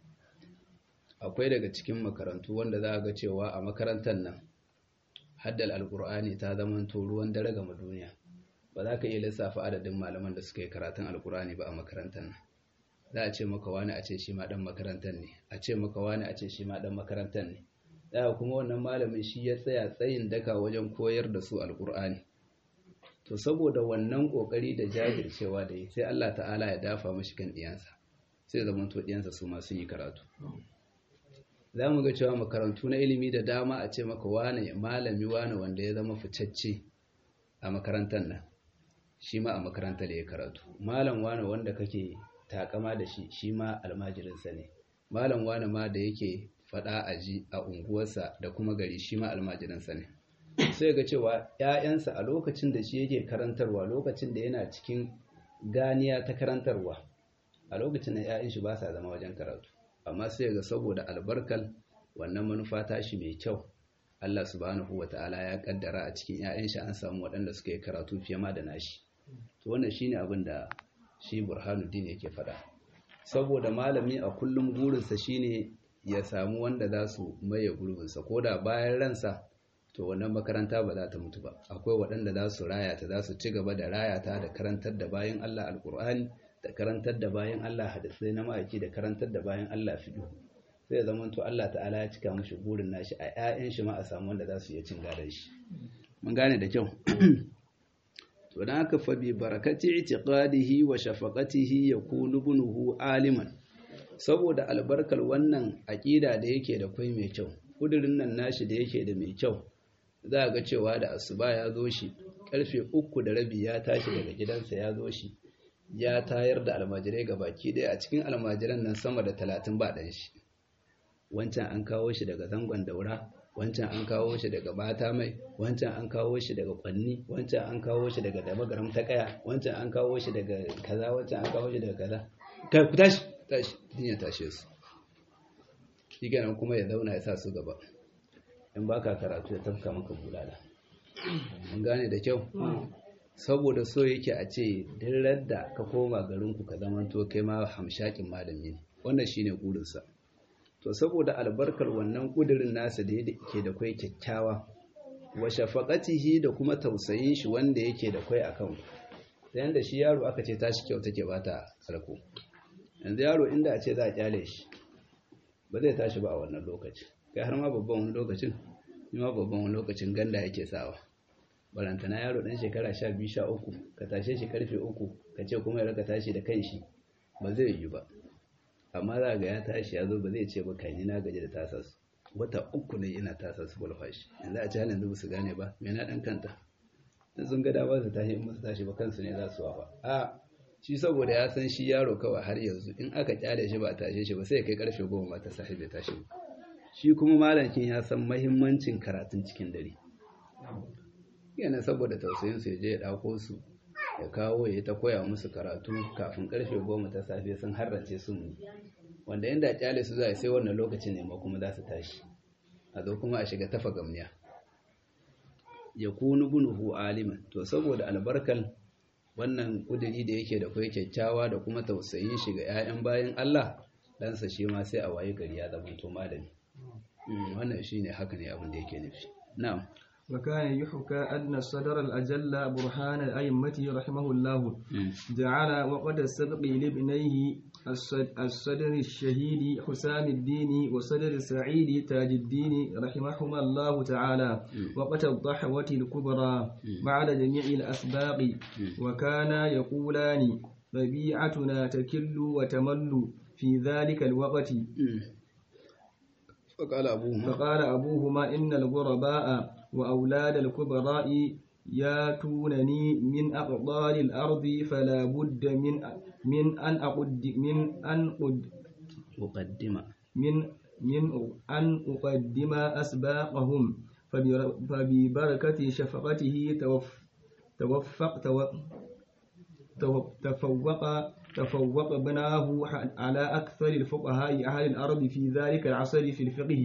akwai daga cikin makarantu wanda za ga cewa a makarantar nan haddal alqur'ani ta zama to ruwan dare ga duniya ba za ka iya lissafa adadin malaman da suka yi karatun alkurani ba a makarantar nan za a ce maka wani a ce shi ma dan makarantar ne a ce maka wani a ce shi ma dan makarantar ne da kuma wannan malamin shi ya tsaya tsayin daka wajen koyar da su alkurani to saboda wannan kokari da jajircewa da yi sai Allah ta'ala ya dafa mashi kan diyansa sai zaman to diyansa su ma sun yi karatu za mu ga cewa makarantu na ilimi da dama a ce maka wani malami wani wanda ya zama fitacce a makarantar nan shi ma a makarantar ya karatu malam wani wanda kake takama da shi shi ma almajirinsa ne malam wani ma da yake fada aji a unguwarsa da kuma gari shi ma almajirinsa ne sai ga cewa ƴaƴansa a lokacin da shi yake karantarwa lokacin da yana cikin ganiya ta karantarwa a lokacin da ƴaƴan shi ba sa zama wajen karatu amma sai ga saboda albarkal wannan manufa ta shi mai kyau Allah subhanahu wata'ala ya kaddara a cikin ƴaƴan shi an samu waɗanda suka yi karatu fiye ma da nashi to wannan shine abin da shi Burhanuddin yake faɗa saboda malami a kullum burinsa shine ya samu wanda za su maye gurbinsa koda bayan ransa to wannan makaranta ba za ta mutu ba akwai waɗanda za su raya ta za su ci gaba da raya ta da karantar da bayan Allah alkur'ani da karantar da bayan Allah hadisai na ma'aiki da karantar da bayan Allah fiqh sai zaman to Allah ta'ala ya cika mushi burin nashi a ƴaƴan shi ma a samu wanda za su iya cin gadon shi mun gane da kyau to dan haka fa bi barakati i'tiqadihi wa shafaqatihi yakunu ibnuhu aliman saboda albarkar wannan aqida da yake da kai mai kyau kudirin nan nashi da yake da mai kyau za ga cewa da asuba ya zo shi karfe uku da rabi ya tashi daga gidansa ya zo shi ya tayar da almajirai gabaki daya a cikin almajiran nan sama da talatin ba dan shi wancan an kawo shi daga zangon daura wancan an kawo shi daga bata mai wancan an kawo shi daga kwanni wancan an kawo shi daga damagaram ta kaya wancan an kawo shi daga kaza wancan an kawo shi daga kaza kai ku tashi tashi din ya tashe su shi kenan kuma ya zauna ya sa su gaba in baka karatu ya tafka maka bulala mun gane da kyau saboda so yake a ce duk da ka koma garinku ka zamanto kai ma hamshakin malami ne wannan shine burinsa to saboda albarkar wannan kudirin nasa da yake da kai kyakkyawa wa shafaqatihi da kuma tausayin shi wanda yake da kai akan ta yanda shi yaro aka ce tashi kyau take bata sarko yanzu yaro inda a ce za a kyale shi ba zai tashi ba a wannan lokaci kai har ma babban wani lokacin ni ma babban wani lokacin ganda yake sawa barantana yaro dan shekara sha biyu sha uku ka tashe shi karfe uku ka ce kuma ya raka tashi da kanshi ba zai yi ba amma za ga ya tashi ya zo ba zai ce ba kai ni na gaji da tasas wata uku ne ina tasas bulfashi yanzu a ci halin zuba su gane ba me na dan kanta dan sun ga ba su tashi in musu tashi ba kansu ne za su wafa a shi saboda ya san shi yaro kawai har yanzu in aka kyale shi ba a tashe shi ba sai kai karfe goma ma ta sahi bai tashi ba shi kuma malamin ya san muhimmancin karatun cikin dare yana saboda tausayin su ya je ya dauko su ya kawo ya ta koya musu karatu kafin karfe goma ta safe sun harrace sun wanda inda kyale su zai sai wannan lokacin ne ma kuma za su tashi a zo kuma a shiga tafa gamniya ya kunu bunuhu aliman to saboda albarkal wannan kudiri da yake da kai kyakkyawa da kuma tausayin shi ga 'ya'yan bayan Allah ɗansa shi ma sai a waye gari ya zama to malami wannan shine haka ne abin da yake nufi na'am وكان يحكى أن الصدر الأجل برهان الأئمة رحمه الله جعل وقد السبق لابنيه الصدر الشهيد حسام الدين وصدر السعيد تاج الدين رحمهما الله تعالى وقت الضحوة الكبرى بعد جميع الأسباق وكان يقولان ربيعتنا تكل وتمل في ذلك الوقت فقال أبوهما, فقال أبوهما إن الغرباء وأولاد الكبراء ياتونني من أقطار الأرض فلا بد من من أن أقد من أن أقد أقدم من من أن أقدم أسباقهم فببركة شفقته توفق تفوق تفوق بناه على أكثر الفقهاء أهل الأرض في ذلك العصر في الفقه.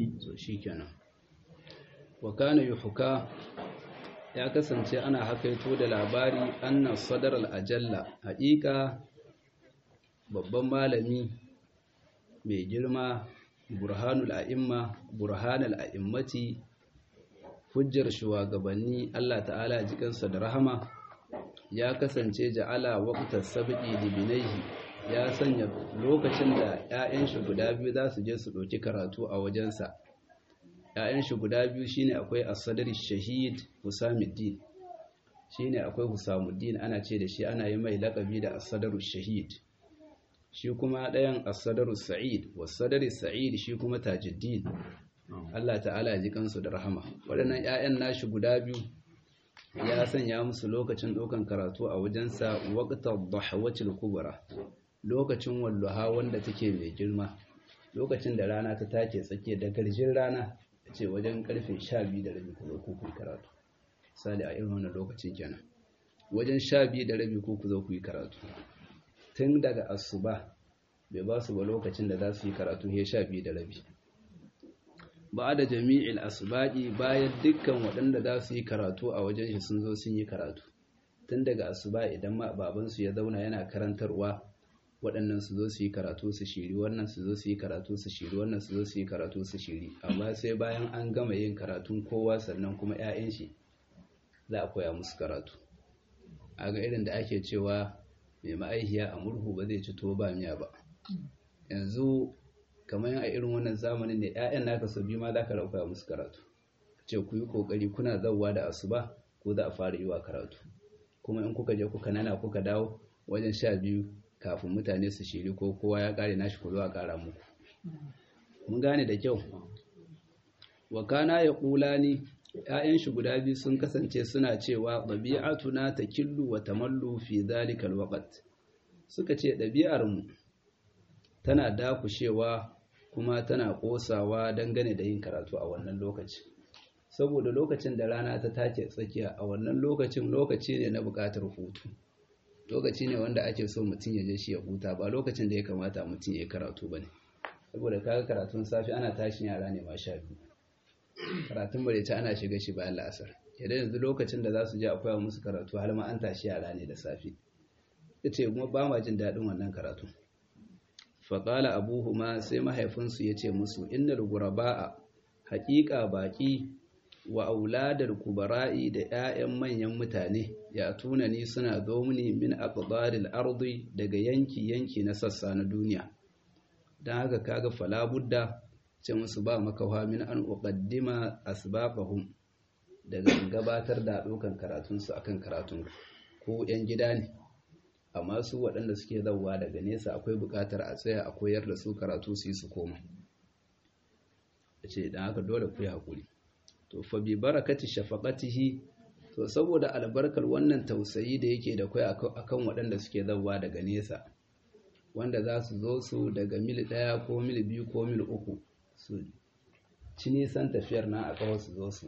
وكان يحكى ya kasance ana hakaito da labari anna sadar al-ajalla haƙiƙa babban malami mai girma burhanul a'imma burhanul a'immati hujjar shugabanni Allah ta'ala jikansa da rahama ya kasance ja'ala waqtas sabqi libinaihi ya sanya lokacin da 'ya'yan shi guda biyu za su je su ɗauki karatu a wajensa ‘ya'yan shi guda biyu shine akwai as-sadr shahid Husamuddin shine akwai Husamuddin ana ce da shi ana yi mai laƙabi da as-sadr shahid shi kuma ɗayan as-sadr sa'id was-sadr sa'id shi kuma Tajuddin Allah ta'ala ya ji kansu da rahama waɗannan ‘ya'yan nashi guda biyu ya sanya musu lokacin ɗaukan karatu a wajensa waqtar dahwatil kubra lokacin wallaha wanda take mai girma lokacin da rana ta take tsakiya da garjin rana ce wajen karfe sha biyu da rabi ku zo ku yi karatu misali a irin wannan lokacin kenan wajen sha biyu da rabi ku zo ku yi karatu tun daga asuba bai ba su ba lokacin da za su yi karatu ya sha biyu da rabi ba da jami'il asbaqi bayan dukkan waɗanda za su yi karatu a wajen shi sun zo sun yi karatu tun daga asuba idan ma babansu ya zauna yana karantarwa waɗannan su zo su yi karatu su shiri wannan su zo su yi karatu su shiri wannan su zo su yi karatu su shiri amma sai bayan an gama yin karatun kowa sannan kuma 'ya'yan shi za a koya musu karatu a ga irin da ake cewa mai ma'aihiya a murhu ba zai ci tuwo ba miya ba yanzu kamar a irin wannan zamanin ne 'ya'yan naka sau biyu ma za ka koya musu karatu ce ku yi kokari kuna zauwa da asuba ko za a fara yi wa karatu kuma in kuka je kuka nana kuka dawo wajen sha biyu kafin mutane su shiri ko kowa ya kare nashi ku zo a kara muku mun gane da kyau wa kana yaqulani ƴaƴan shi guda biyu sun kasance suna cewa dabi'atuna takillu wa tamallu fi dhalika alwaqt suka ce ɗabi'ar mu tana dakushewa kuma tana kosawa dangane da yin karatu a wannan lokaci saboda lokacin da rana ta take tsakiya a wannan lokacin lokaci ne na buƙatar hutu lokaci ne wanda ake so mutum ya je shi ya huta ba lokacin da ya kamata mutum ya karatu bane saboda kaga karatun safi ana tashin yara ne ma sha biyu karatun barece ana shiga shi bayan la'asar idan yanzu lokacin da za su je akwai musu karatu har ma an tashi yara ne da safi yace kuma ba ma jin daɗin wannan karatu faƙala abuhuma sai mahaifinsu ya ce musu innal guraba'a haƙiƙa baƙi wa auladar kubara'i da 'ya'yan manyan mutane ya tuna ni suna zo mini min aqdaril ardi daga yanki yanki na sassa na duniya dan haka kaga fala budda ce musu ba makawa min an uqaddima asbaqahum daga gabatar da dokan karatun su akan karatun ko 'yan gida ne amma su waɗanda suke zawwa daga nesa akwai buƙatar a tsaya a koyar da su karatu su yi su koma ce dan haka dole ku yi hakuri to fa bi barakati shafaqatihi to saboda albarkar wannan tausayi da yake da kai akan waɗanda suke zawwa daga nesa wanda za su zo su daga mil ɗaya ko mil biyu ko mil uku su ci nisan tafiyar nan a kawo su zo su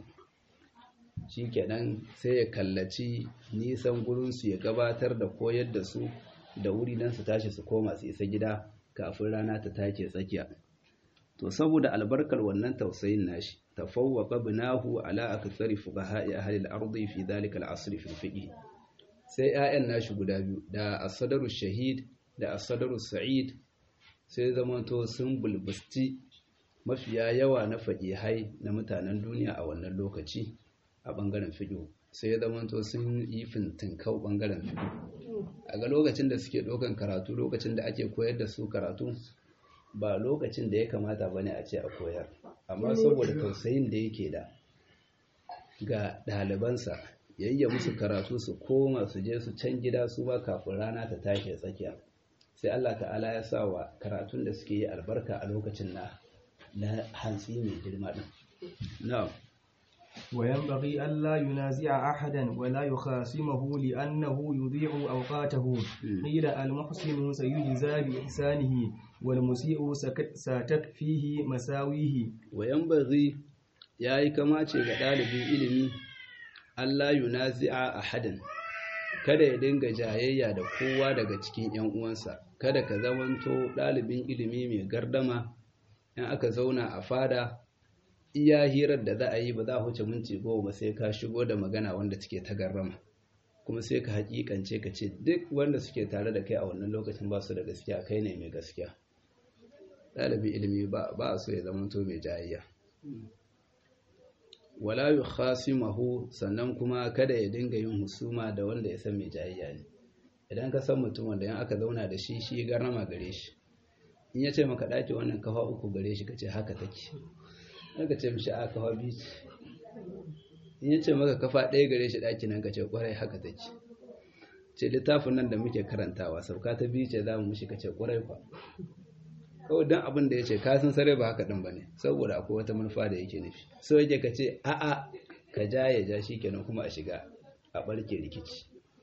shikenan sai ya kallaci nisan gurin su ya gabatar da koyar da su da wuri dan su tashi su koma su isa gida kafin rana ta take tsakiya to saboda albarkar wannan tausayin nashi tafawwaqa binahu ala akthari fuqaha'i ahli al-ardi fi dhalika al-'asr fi al-fiqh sai ayyan nashi guda biyu da as-sadru shahid da as-sadru sa'id sai zamanto sun bulbusti mafiya yawa na faqihai na mutanen duniya a wannan lokaci a bangaren fiqh sai zamanto sun yi fintinkau bangaren fiqh a ga lokacin da suke dokan karatu lokacin da ake koyar da su karatu ba lokacin da ya kamata bane a ce a koyar amma saboda tausayin da yake da ga ɗalibansa yayya musu karatu su koma su je su can gida su ba kafin rana ta tashi tsakiya sai Allah ta'ala ya sa wa karatun da suke yi albarka a lokacin na na hantsi mai girma din na'am وينبغي ألا ينازع أحدا ولا يخاصمه لأنه يضيع أوقاته قيل المحسن سيجزى بإحسانه والمسيء ستكفيه مساويه وينبغي yayi kamace ga ɗalibin ilimi Allah yunazi'a ahadan kada ya dinga jayayya da kowa daga cikin ƴan uwansa kada ka zamanto ɗalibin ilimi mai gardama in aka zauna a fada iya hirar da za a yi ba za a huce minti goma ba sai ka shigo da magana wanda take ta garrama kuma sai ka hakikance ka ce duk wanda suke tare da kai a wannan lokacin ba su da gaskiya kai ne mai gaskiya ɗalibin ilimi ba a so ya zama to mai jayayya wala yukhasimahu sannan kuma kada ya dinga yin husuma da wanda ya san mai jayayya ne idan ka san mutum wanda yan aka zauna da shi shi garrama gare shi in ya ce maka ɗaki wannan kafa uku gare shi ka ce haka take aka ce mishi a kafa biyu in yace maka kafa ɗaya gare shi ɗaki nan ka ce ƙwarai haka take ce littafin nan da muke karantawa sauka ta biyu ce za mu mishi ka ce ƙwarai kwa kawai don abin da ya ce kasan sarai ba haka ɗin ba ne saboda akwai wata manufa da yake nufi so yake ka ce a'a ka ja ya ja shi kenan kuma a shiga a ɓarke rikici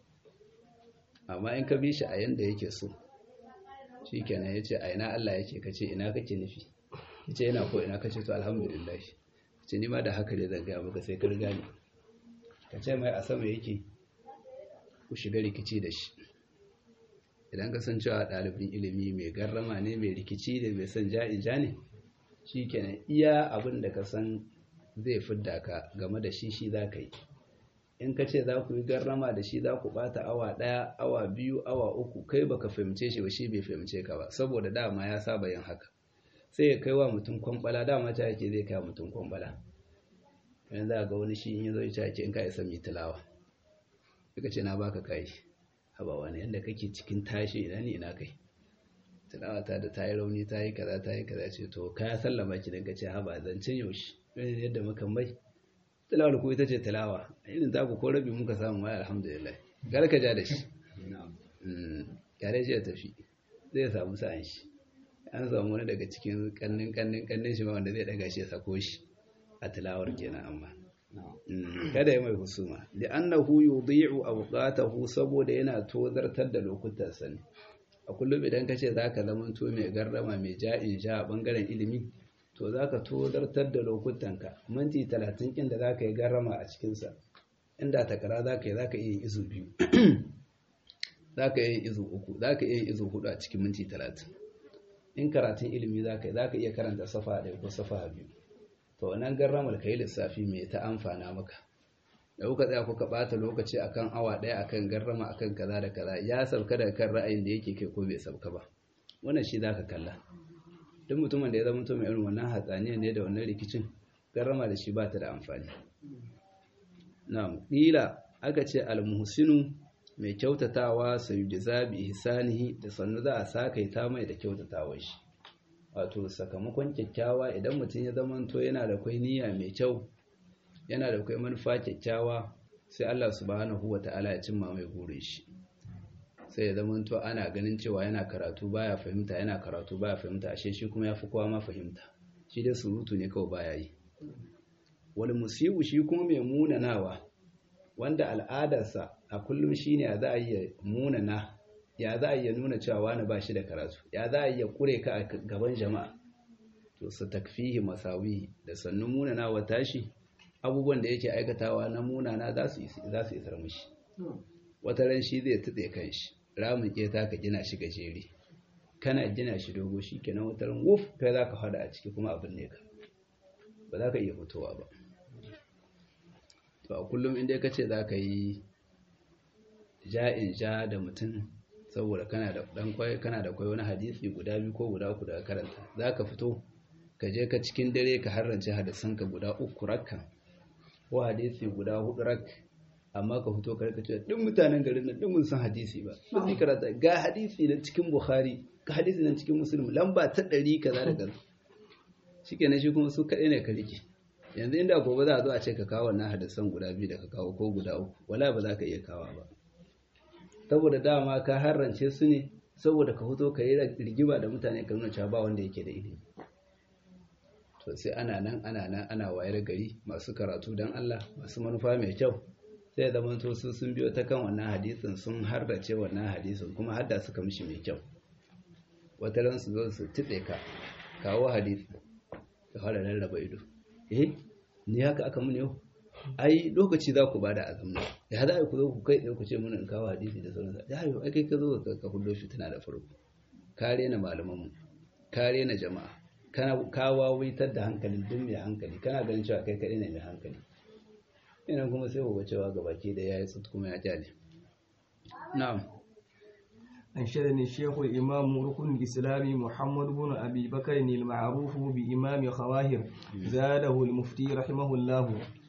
amma in ka bi shi a yanda yake so shi kenan ya ce a ina Allah yake ka ce ina kake nufi ce yana ko ina kace to alhamdulillah ce ni ma da haka ne zan ga maka sai ka riga ni ka ce mai a sama yake ku shiga rikici da shi idan ka san cewa ɗalibin ilimi mai garrama ne mai rikici da mai san ja'in ja ne shikenan iya abin da ka san zai fidda ka game da shi shi za ka yi in ka ce za ku yi garrama da shi za ku bata awa ɗaya awa biyu awa uku kai baka fahimce shi ba shi bai fahimce ka ba saboda dama ya saba yin haka sai ya kai wa mutum kwamfala dama ta yake zai kai mutum kwamfala yanzu za ga wani shi in yi zo ya ce in ka isa mai tilawa suka ce na baka kai haba wani yadda kake cikin tashi ina ne ina kai tilawa ta da ta yi rauni ta yi kaza ta yi kaza ce to ka ya sallama ki don ka ce haba zancen yaushe irin yadda muka mai tilawar ko ita ce tilawa irin ta ku ko rabi muka samu mai alhamdulillah gara ka ja da shi yare shi ya tafi zai samu sa'an shi an samu wani daga cikin kannin kannin kannin shi ma wanda zai daga shi ya sako shi a tilawar kenan amma kada ya mai husuma da annahu yudhi'u awqatahu saboda yana tozartar da lokutan sa ne a kullum idan kace zaka zama to mai garrama mai ja'in ja a bangaren ilimi to zaka tozartar da lokutan ka minti talatin kin da zaka yi garrama a cikin sa inda takara zaka yi zaka iya izu biyu zaka yi izu uku zaka iya izu hudu a cikin minti talatin in karatun ilimi za ka yi za ka iya karanta safa ɗaya ko safa biyu to wannan garramar ka yi lissafi mai ta amfana maka da kuka tsaya kuka ɓata lokaci akan awa ɗaya akan garrama akan kaza da kaza ya sauka daga kan ra'ayin da yake kai ko bai sauka ba wannan shi za ka kalla duk mutumin da ya zama mutum mai irin wannan hatsaniyar ne da wannan rikicin garrama da shi ba ta da amfani na'am ƙila aka ce almuhsinu mai kyautatawa sayujza bi ihsanihi da sannu za a sakaita mai da kyautatawar shi wato sakamakon kyakkyawa idan mutum ya zamanto yana da kai niyya mai kyau yana da kai manufa kyakkyawa sai Allah subhanahu wataala ya cimma mai burin shi sai ya zamanto ana ganin cewa yana karatu baya fahimta yana karatu baya fahimta ashe shi kuma yafi kowa ma fahimta shi dai surutu ne kawai baya yi wal musibu shi kuma mai munanawa wanda al'adarsa a kullum shine ya za a yi munana ya za a yi nuna cewa wani ba shi da karatu ya za a yi kure ka a gaban jama'a to su takfihi masawi da sannu munanawa tashi abubuwan da yake aikatawa na munana za su isar mishi wata ran shi zai tutse kan shi ramin keta ka gina shi gajeri kana gina shi dogo shi kenan wata ran wuf kai za ka hada a ciki kuma abin ne ka ba za ka iya fitowa ba to a kullum inda ka ce za ka yi ja'in ja da mutum saboda kana da dan kwai kana da kwai wani hadisi guda biyu ko guda uku da karanta za ka fito ka je ka cikin dare ka harrance hadisanka guda uku rakka ko hadisi guda hudu rak amma ka fito ka rika duk mutanen garin nan duk mun san hadisi ba ba sai karanta ga hadisi na cikin Bukhari ga hadisi na cikin Muslim lamba ta ɗari kaza da kaza shikenan shi kuma su kadai ne ka rike yanzu inda gobe za a zo a ce ka kawo wannan hadisan guda biyu da ka kawo ko guda uku wala ba za ka iya kawo ba saboda dama ka harrance su ne saboda ka fito ka yi rigima da mutane ka nuna cewa ba wanda yake da ilimi to sai ana nan ana nan ana wayar gari masu karatu don Allah masu manufa mai kyau sai da to su sun biyo ta kan wannan hadisin sun harrace wannan hadisin kuma hadda suka mishi mai kyau wata ran su zo su titse ka kawo hadisi ka fara rarraba ido eh ni haka aka mun yau ai lokaci za ku bada azumi ya za ku zo ku kai ku ce mun in kawo hadisi da sauransa ya hayo ai kai ka zo ka hullo shi tana da farko kare na malaman mu kare na jama'a kana kawo waitar da hankalin duk mai hankali kana ganin cewa kai kadai ne mai hankali ina kuma sai ku cewa gabaki da yayi tsut kuma ya jale na'am أنشدني الشيخ الإمام ركن الإسلام محمد بن أبي بكر المعروف بإمام خواهر زاده المفتي رحمه الله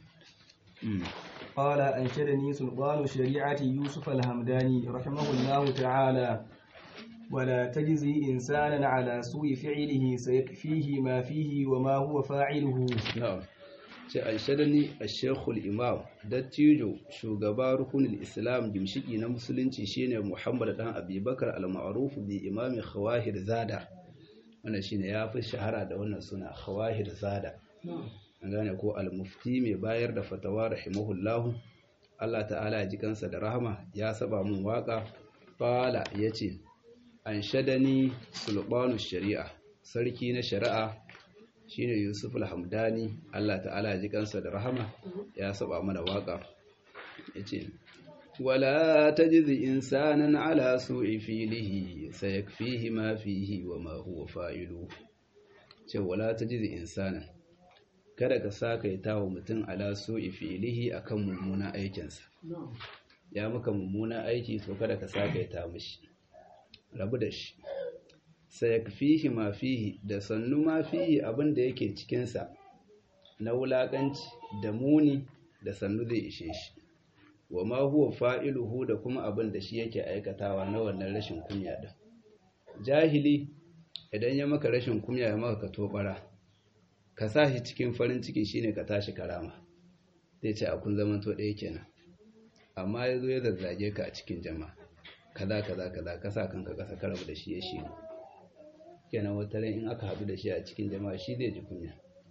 قال أنشدني سلطان شريعة يوسف الهمداني رحمه الله تعالى ولا تجزي إنسانا على سوء فعله سيكفيه ما فيه وما هو فاعله نعم ce anshadani al-shaykhul imam dattijo shugaba rukunul islam gimshiki na musulunci shine Muhammad dan Abubakar al-ma'ruf bi imami khawahir zada wannan shine yafi shahara da wannan suna khawahir zada an gane ko al-mufti mai bayar da fatawa rahimahullahu Allah ta'ala ya ji kansa da rahama ya saba mun waka fala yace anshadani sulbanu shari'a sarki na shari'a shine Yusuf al-Hamdani Allah ta'ala ya ji kansa da rahama ya saba mana waka yace wala tajzi insanan ala su'i filihi sayakfihi ma fihi wa ma huwa fa'ilu ce wala tajzi insanan kada ka saka ya tawo mutum ala su'i filihi akan mummuna aikinsa ya maka mummuna aiki so kada ka saka ya ta mishi rabu da shi sayakfihi ma fihi da sannu ma fihi abinda yake cikinsa na wulakanci da muni da sannu zai ishe shi wa ma huwa fa'iluhu da kuma abinda shi yake aikatawa na wannan rashin kunya da jahili idan ya maka rashin kunya ya maka ka tobara ka sa shi cikin farin ciki shine ka tashi karama zai ce a kun zaman to ɗaya kenan amma yazo ya zazzage ka a cikin jama'a kaza kaza kaza ka sa kanka kasa karabu da shi ya shi kenan wata ran in aka haɗu da shi a cikin jama'a shi zai ji kunya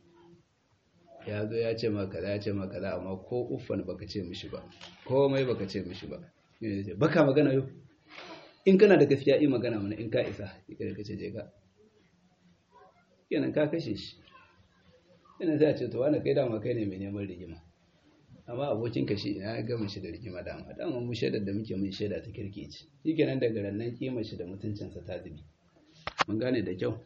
ya zo ya ce maka kaza ya ce maka kaza amma ko uffan baka ce mishi ba komai baka ce mishi ba baka magana yau in kana da gaskiya yi magana mana in ka isa kika da kace je ka kenan ka kashe shi kenan sai a ce to wani kai dama kai ne mai neman rigima amma abokin ka shi ya gama shi da rigima dama dama mu shaidar da muke mun shaida ta kirki ce shikenan daga rannan kimar shi da mutuncinsa ta zubi mun gane da kyau.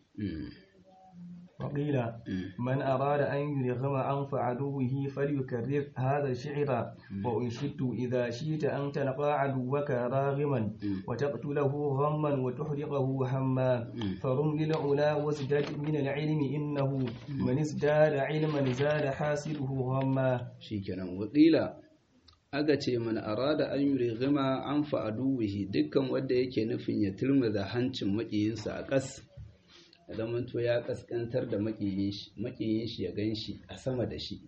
وقيل من أراد أن يرغم أنف عدوه فليكرر هذا الشعر وأنشدت إذا شئت أن تلقى عدوك راغما وتقتله غما وتحرقه هما فرم للعلا وازداد من العلم إنه من ازداد علما زاد حاسده غما. شكرا. وقيل aka ce man arada an yurghima an fa'aduhi dukkan wanda yake nufin ya turmuza hancin makiyinsa a ƙas zaman to ya kaskantar da makiyin shi makiyin shi ya ganshi a sama da shi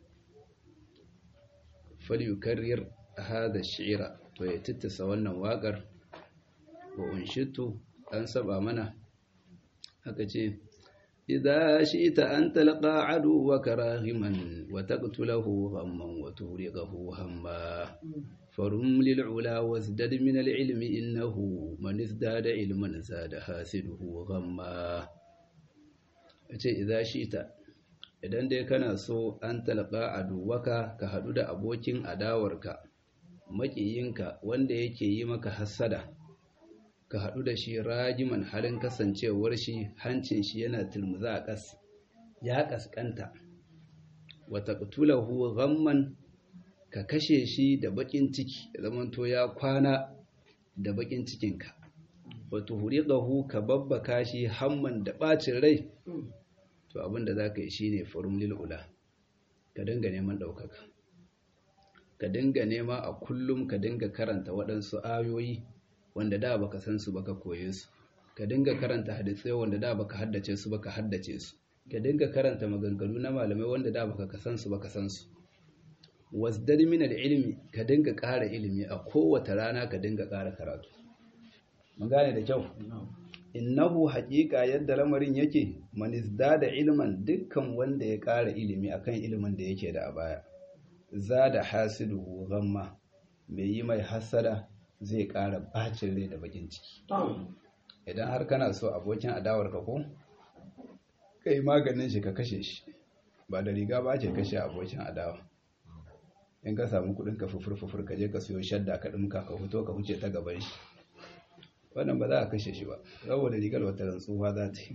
falyukarrir hada shi'ra to ya tittasa wannan waƙar wa unshitu an saba mana aka ce idza shi'ta an talqa aduwaka rahiman wa taqtulahu ghamman wa turiqahu hamma farum lil ula wazdad min al ilmi innahu man izdada ilman zada hasiduhu ghamma. ce idza shi'ta idan dai kana so an talqa aduwaka ka hadu da abokin adawarka makiyinka wanda yake yi maka hassada ka hadu da shi rajiman halin kasancewar shi hancin shi yana tilmuza a kas ya kaskanta wa taqtulahu ghamman ka kashe shi da bakin ciki zaman to ya kwana da bakin cikinka wa tuhriqahu ka babbaka shi hamman da bacin rai to abinda za ka yi shi ne farum lil'ula ka dinga neman ɗaukaka ka dinga nema a kullum ka dinga karanta waɗansu ayoyi wanda da baka san su baka koye su ka dinga karanta hadisai wanda da baka haddace su baka haddace su ka dinga karanta maganganu na malamai wanda da baka san su baka san su wasdad min al-ilmi ka dinga ƙara ilimi a kowace rana ka dinga ƙara karatu mun gane da kyau. Innahu haƙiƙa yadda lamarin yake manizda da ilman dukkan wanda ya ƙara ilimi akan ilimin da yake da a baya zada hasiduhu ghamma mai yi mai hasada zai ƙara bacin rai da bakin ciki. Idan har kana so abokin adawar ka ko kai maganin shi ka kashe shi ba da riga ba ake kashe abokin adawa. In ka samu kuɗin ka fufur ka je ka siyo shadda ka ɗinka ka fito ka huce ta gaban shi wannan ba za a kashe shi ba saboda rigar wata rantsuwa za ta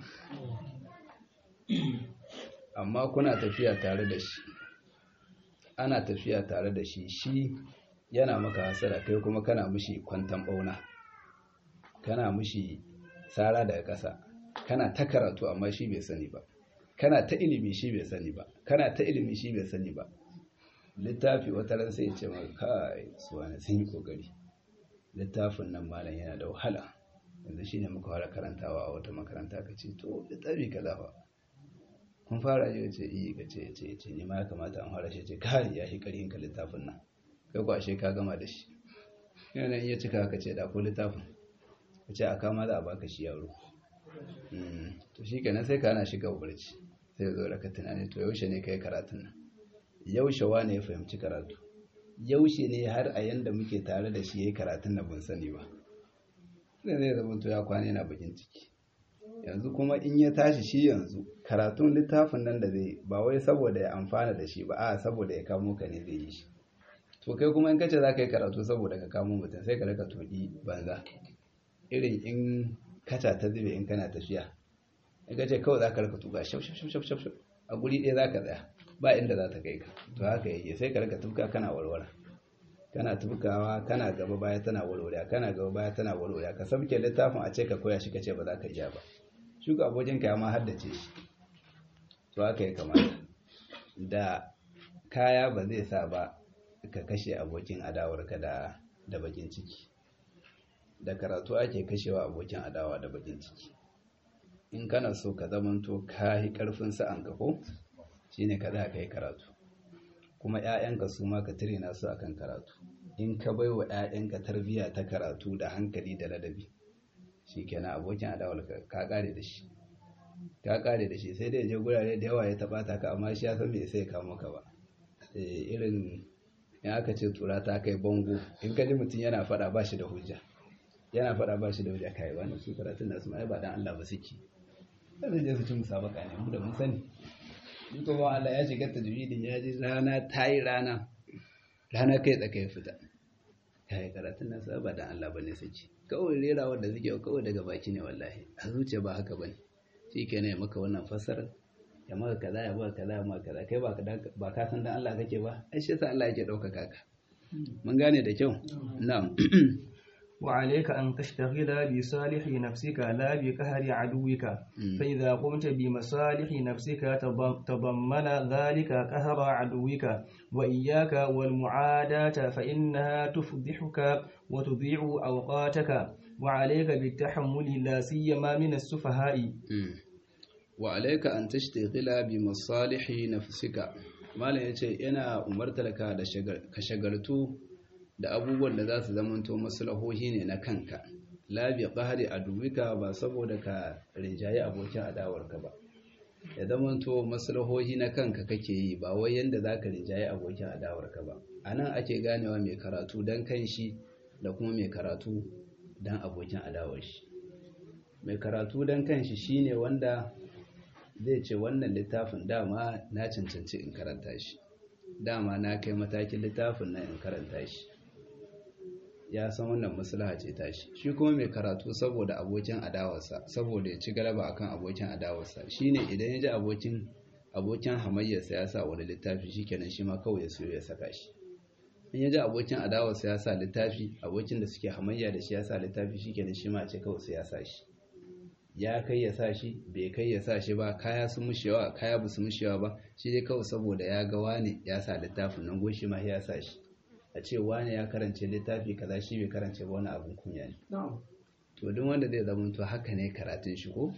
yi amma kuna tafiya tare da shi ana tafiya tare da shi shi yana maka hasara kai kuma kana mushi kwantan bauna kana mushi tsara daga ƙasa kana ta karatu amma shi bai sani ba kana ta ilimi shi bai sani ba kana ta ilimi shi bai sani ba littafi wata ran sai ya ce maka kai suwana sun yi kokari littafin nan malam yana da wahala yanzu shine muka fara karantawa a wata makaranta ka ce to littafi kaza fa kun fara ji ce iya ka ce ce ce ne ma ya kamata an fara shi ce kai ya shi karin ka littafin nan kai ko ashe ka gama da shi yana iya cika ka ce da ko littafin ka ce a kama za a baka shi yaro to shi kenan sai ka hana shi ga barci sai zo da ka tunani to yaushe ne kai karatun nan yaushe wane ya fahimci karatu yaushe ne har a yanda muke tare da shi yayi karatun na bin sani ba sai zai zama to ya kwana yana bakin ciki yanzu kuma in ya tashi shi yanzu karatun littafin nan da zai ba wai saboda ya amfana da shi ba a saboda ya kamo ka ne zai yi shi to kai kuma in kace za ka yi karatu saboda ka kamo mutum sai ka raka toki banza irin in kaca ta zube in kana tafiya in kace kawai za ka raka tuka shaf shaf shaf shaf a guri ɗaya za ka tsaya ba inda za ta kai ka to haka yake sai ka raka tufka kana warwara kana tufkawa kana gaba baya tana warwara kana gaba baya tana warwara ka sabke littafin a ce ka koya shi kace ba za ka iya ba shuka abokin ka ma haddace shi to haka ya kamata da kaya ba zai sa ba ka kashe abokin adawarka da da bakin ciki da karatu ake kashewa abokin adawa da bakin ciki in kana so ka zamanto ka yi karfin sa'an ka ko shine ka za ka yi karatu kuma ƴaƴanka su ma ka tirena su akan karatu in ka baiwa ƴaƴanka tarbiyya ta karatu da hankali da ladabi shikenan abokin adawar ka ka kare da shi ka kare da shi sai dai je gurare da yawa ya tabata ka amma shi ya san me sai ya kawo maka ba eh irin in aka ce tura ta kai bango in ka ji mutum yana fada ba shi da hujja yana fada ba shi da hujja kai wannan su karatun nasu mai ba dan Allah ba suke sai je su ci musabaka ne mu da mun sani in to ba Allah ya shiga tajwidin ya ji rana tayi rana rana kai tsaka ya fita kai karatun nasu ba dan Allah bane suke kawai rera wanda suke kawai daga baki ne wallahi a zuciya ba haka bane shi kenan ya maka wannan fassarar ya maka kaza ya maka kaza ya maka kaza kai ba ba ka san dan Allah kake ba ai shi yasa Allah yake ɗaukaka ka mun gane da kyau na'am وعليك أن تشتغل بصالح نفسك لا بقهر عدوك فإذا قمت بمصالح نفسك تضمن ذلك قهر عدوك وإياك والمعاداة فإنها تفضحك وتضيع أوقاتك وعليك بالتحمل لا سيما من السفهاء وعليك أن تشتغل بمصالح نفسك ما لا يجي أنا أمرتك كشغلتو da abubuwan da za su zamanto maslahohi ne na kanka labi qahari aduwika ba saboda ka rinjaye abokin adawarka ba ya zamanto maslahohi na kanka kake yi ba wai yanda zaka rinjaye abokin adawarka ba anan ake ganewa mai karatu dan kanshi da kuma mai karatu dan abokin adawar shi mai karatu dan kanshi shine wanda zai ce wannan littafin dama na cancanci in karanta shi dama na kai matakin littafin nan in karanta shi ya san wannan maslaha ce tashi shi kuma mai karatu saboda abokin adawarsa saboda ya ci galaba akan abokin adawarsa shine idan ya ji abokin abokin hamayyarsa ya sa wani littafi shikenan shi ma kawai ya so ya saka shi in ya ji abokin adawarsa ya sa littafi abokin da suke hamayya da shi ya sa littafi shikenan shi ma ce kawai sai ya sa shi ya kai ya sa shi bai kai ya sa shi ba kaya sun mushewa kaya ba su mushewa ba shi dai kawai saboda ya ga wani ya sa littafin nan goshi ma ya sa shi a ce wani ya karance littafi kaza shi bai karance ba wani abin kunya ne to duk wanda zai zama to haka ne karatun shi ko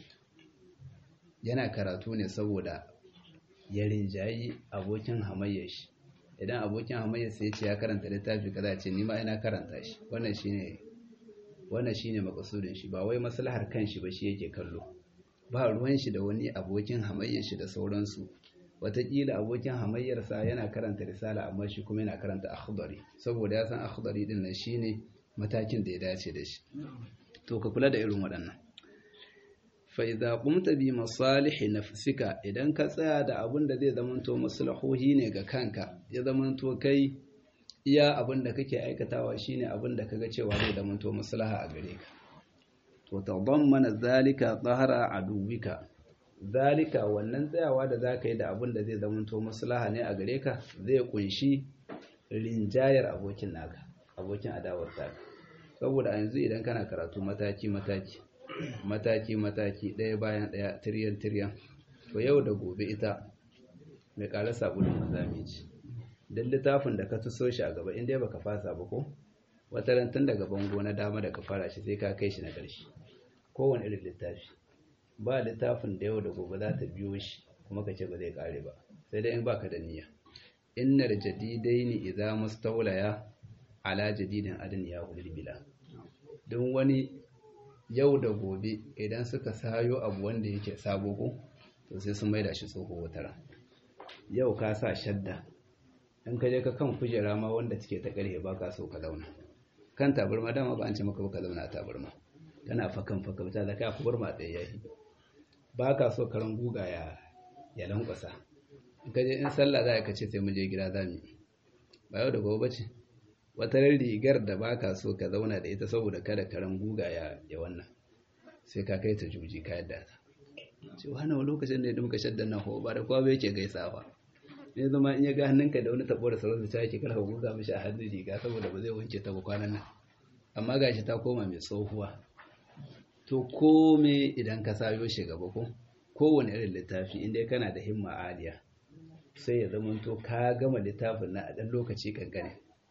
yana karatu ne saboda ya rinjayi abokin hamayyar shi idan abokin hamayyar sai ya ce ya karanta littafi kaza ce ni ma ina karanta shi wannan shine wannan shine makasudin shi ba wai maslahar kanshi ba shi yake kallo ba ruwan shi da wani abokin hamayyar shi da sauransu wataƙila abokin hamayyarsa yana karanta risala amma shi kuma yana karanta akhdari saboda ya san akhdari din nan shine matakin da ya dace da shi to ka kula da irin waɗannan fa idza qumta bi masalih nafsika idan ka tsaya da abin da zai zamanto maslahohi ne ga kanka ya zamanto kai iya abin da kake aikatawa shine abin da kaga cewa zai zamanto maslaha a gare ka to tadammana zalika zahara aduwika zalika wannan tsayawa da za ka yi da abin da zai zamanto maslaha ne a gare ka zai kunshi rinjayar abokin naka abokin adawar ta saboda a yanzu idan kana karatu mataki mataki mataki mataki ɗaya bayan ɗaya tiryan tiryan to yau da gobe ita mai ƙara sabulun mazami ce don littafin da ka tuso shi a gaba inda ya baka fasa ba ko wata rantar daga bango na dama da ka fara shi sai ka kai shi na ƙarshe kowane irin littafi ba littafin da yau da gobe za ta biyo shi kuma ka ce ba zai kare ba sai dai in baka da niyya innar jadidaini idza mustawlaya ala jadidin adin ya hulil bila don wani yau da gobe idan suka sayo abu wanda yake sabo ko to sai sun maida shi tsoho wata yau ka sa shadda in ka je ka kan kujera ma wanda take ta karhe ba ka so ka zauna kan tabarma dama ba an ce maka ba ka zauna a tabarma kana fakan fakauta da ka kubar ma ɗaya yayi ba ka so karan guga ya ya lankwasa in ka je in sallah za ka ce sai mu je gida za mu ba yau da gobe ce wata rigar da ba ka so ka zauna da ita saboda kada karan guga ya ya wannan sai ka kai ta juji ka yadda ta ce wani lokacin da ya dumka shaddan nan ba da kowa yake gaisawa ne zama in ya ga hannunka da wani tabo da sauransu ta yake karka guga mishi a hannun riga saboda ba zai wanke ta ba kwanan nan amma gashi ta koma mai tsohuwa to kome idan ka sayo shi gaba ko kowane irin littafi inda kana da himma aliya sai ya zama to ka gama littafin na a ɗan lokaci kankane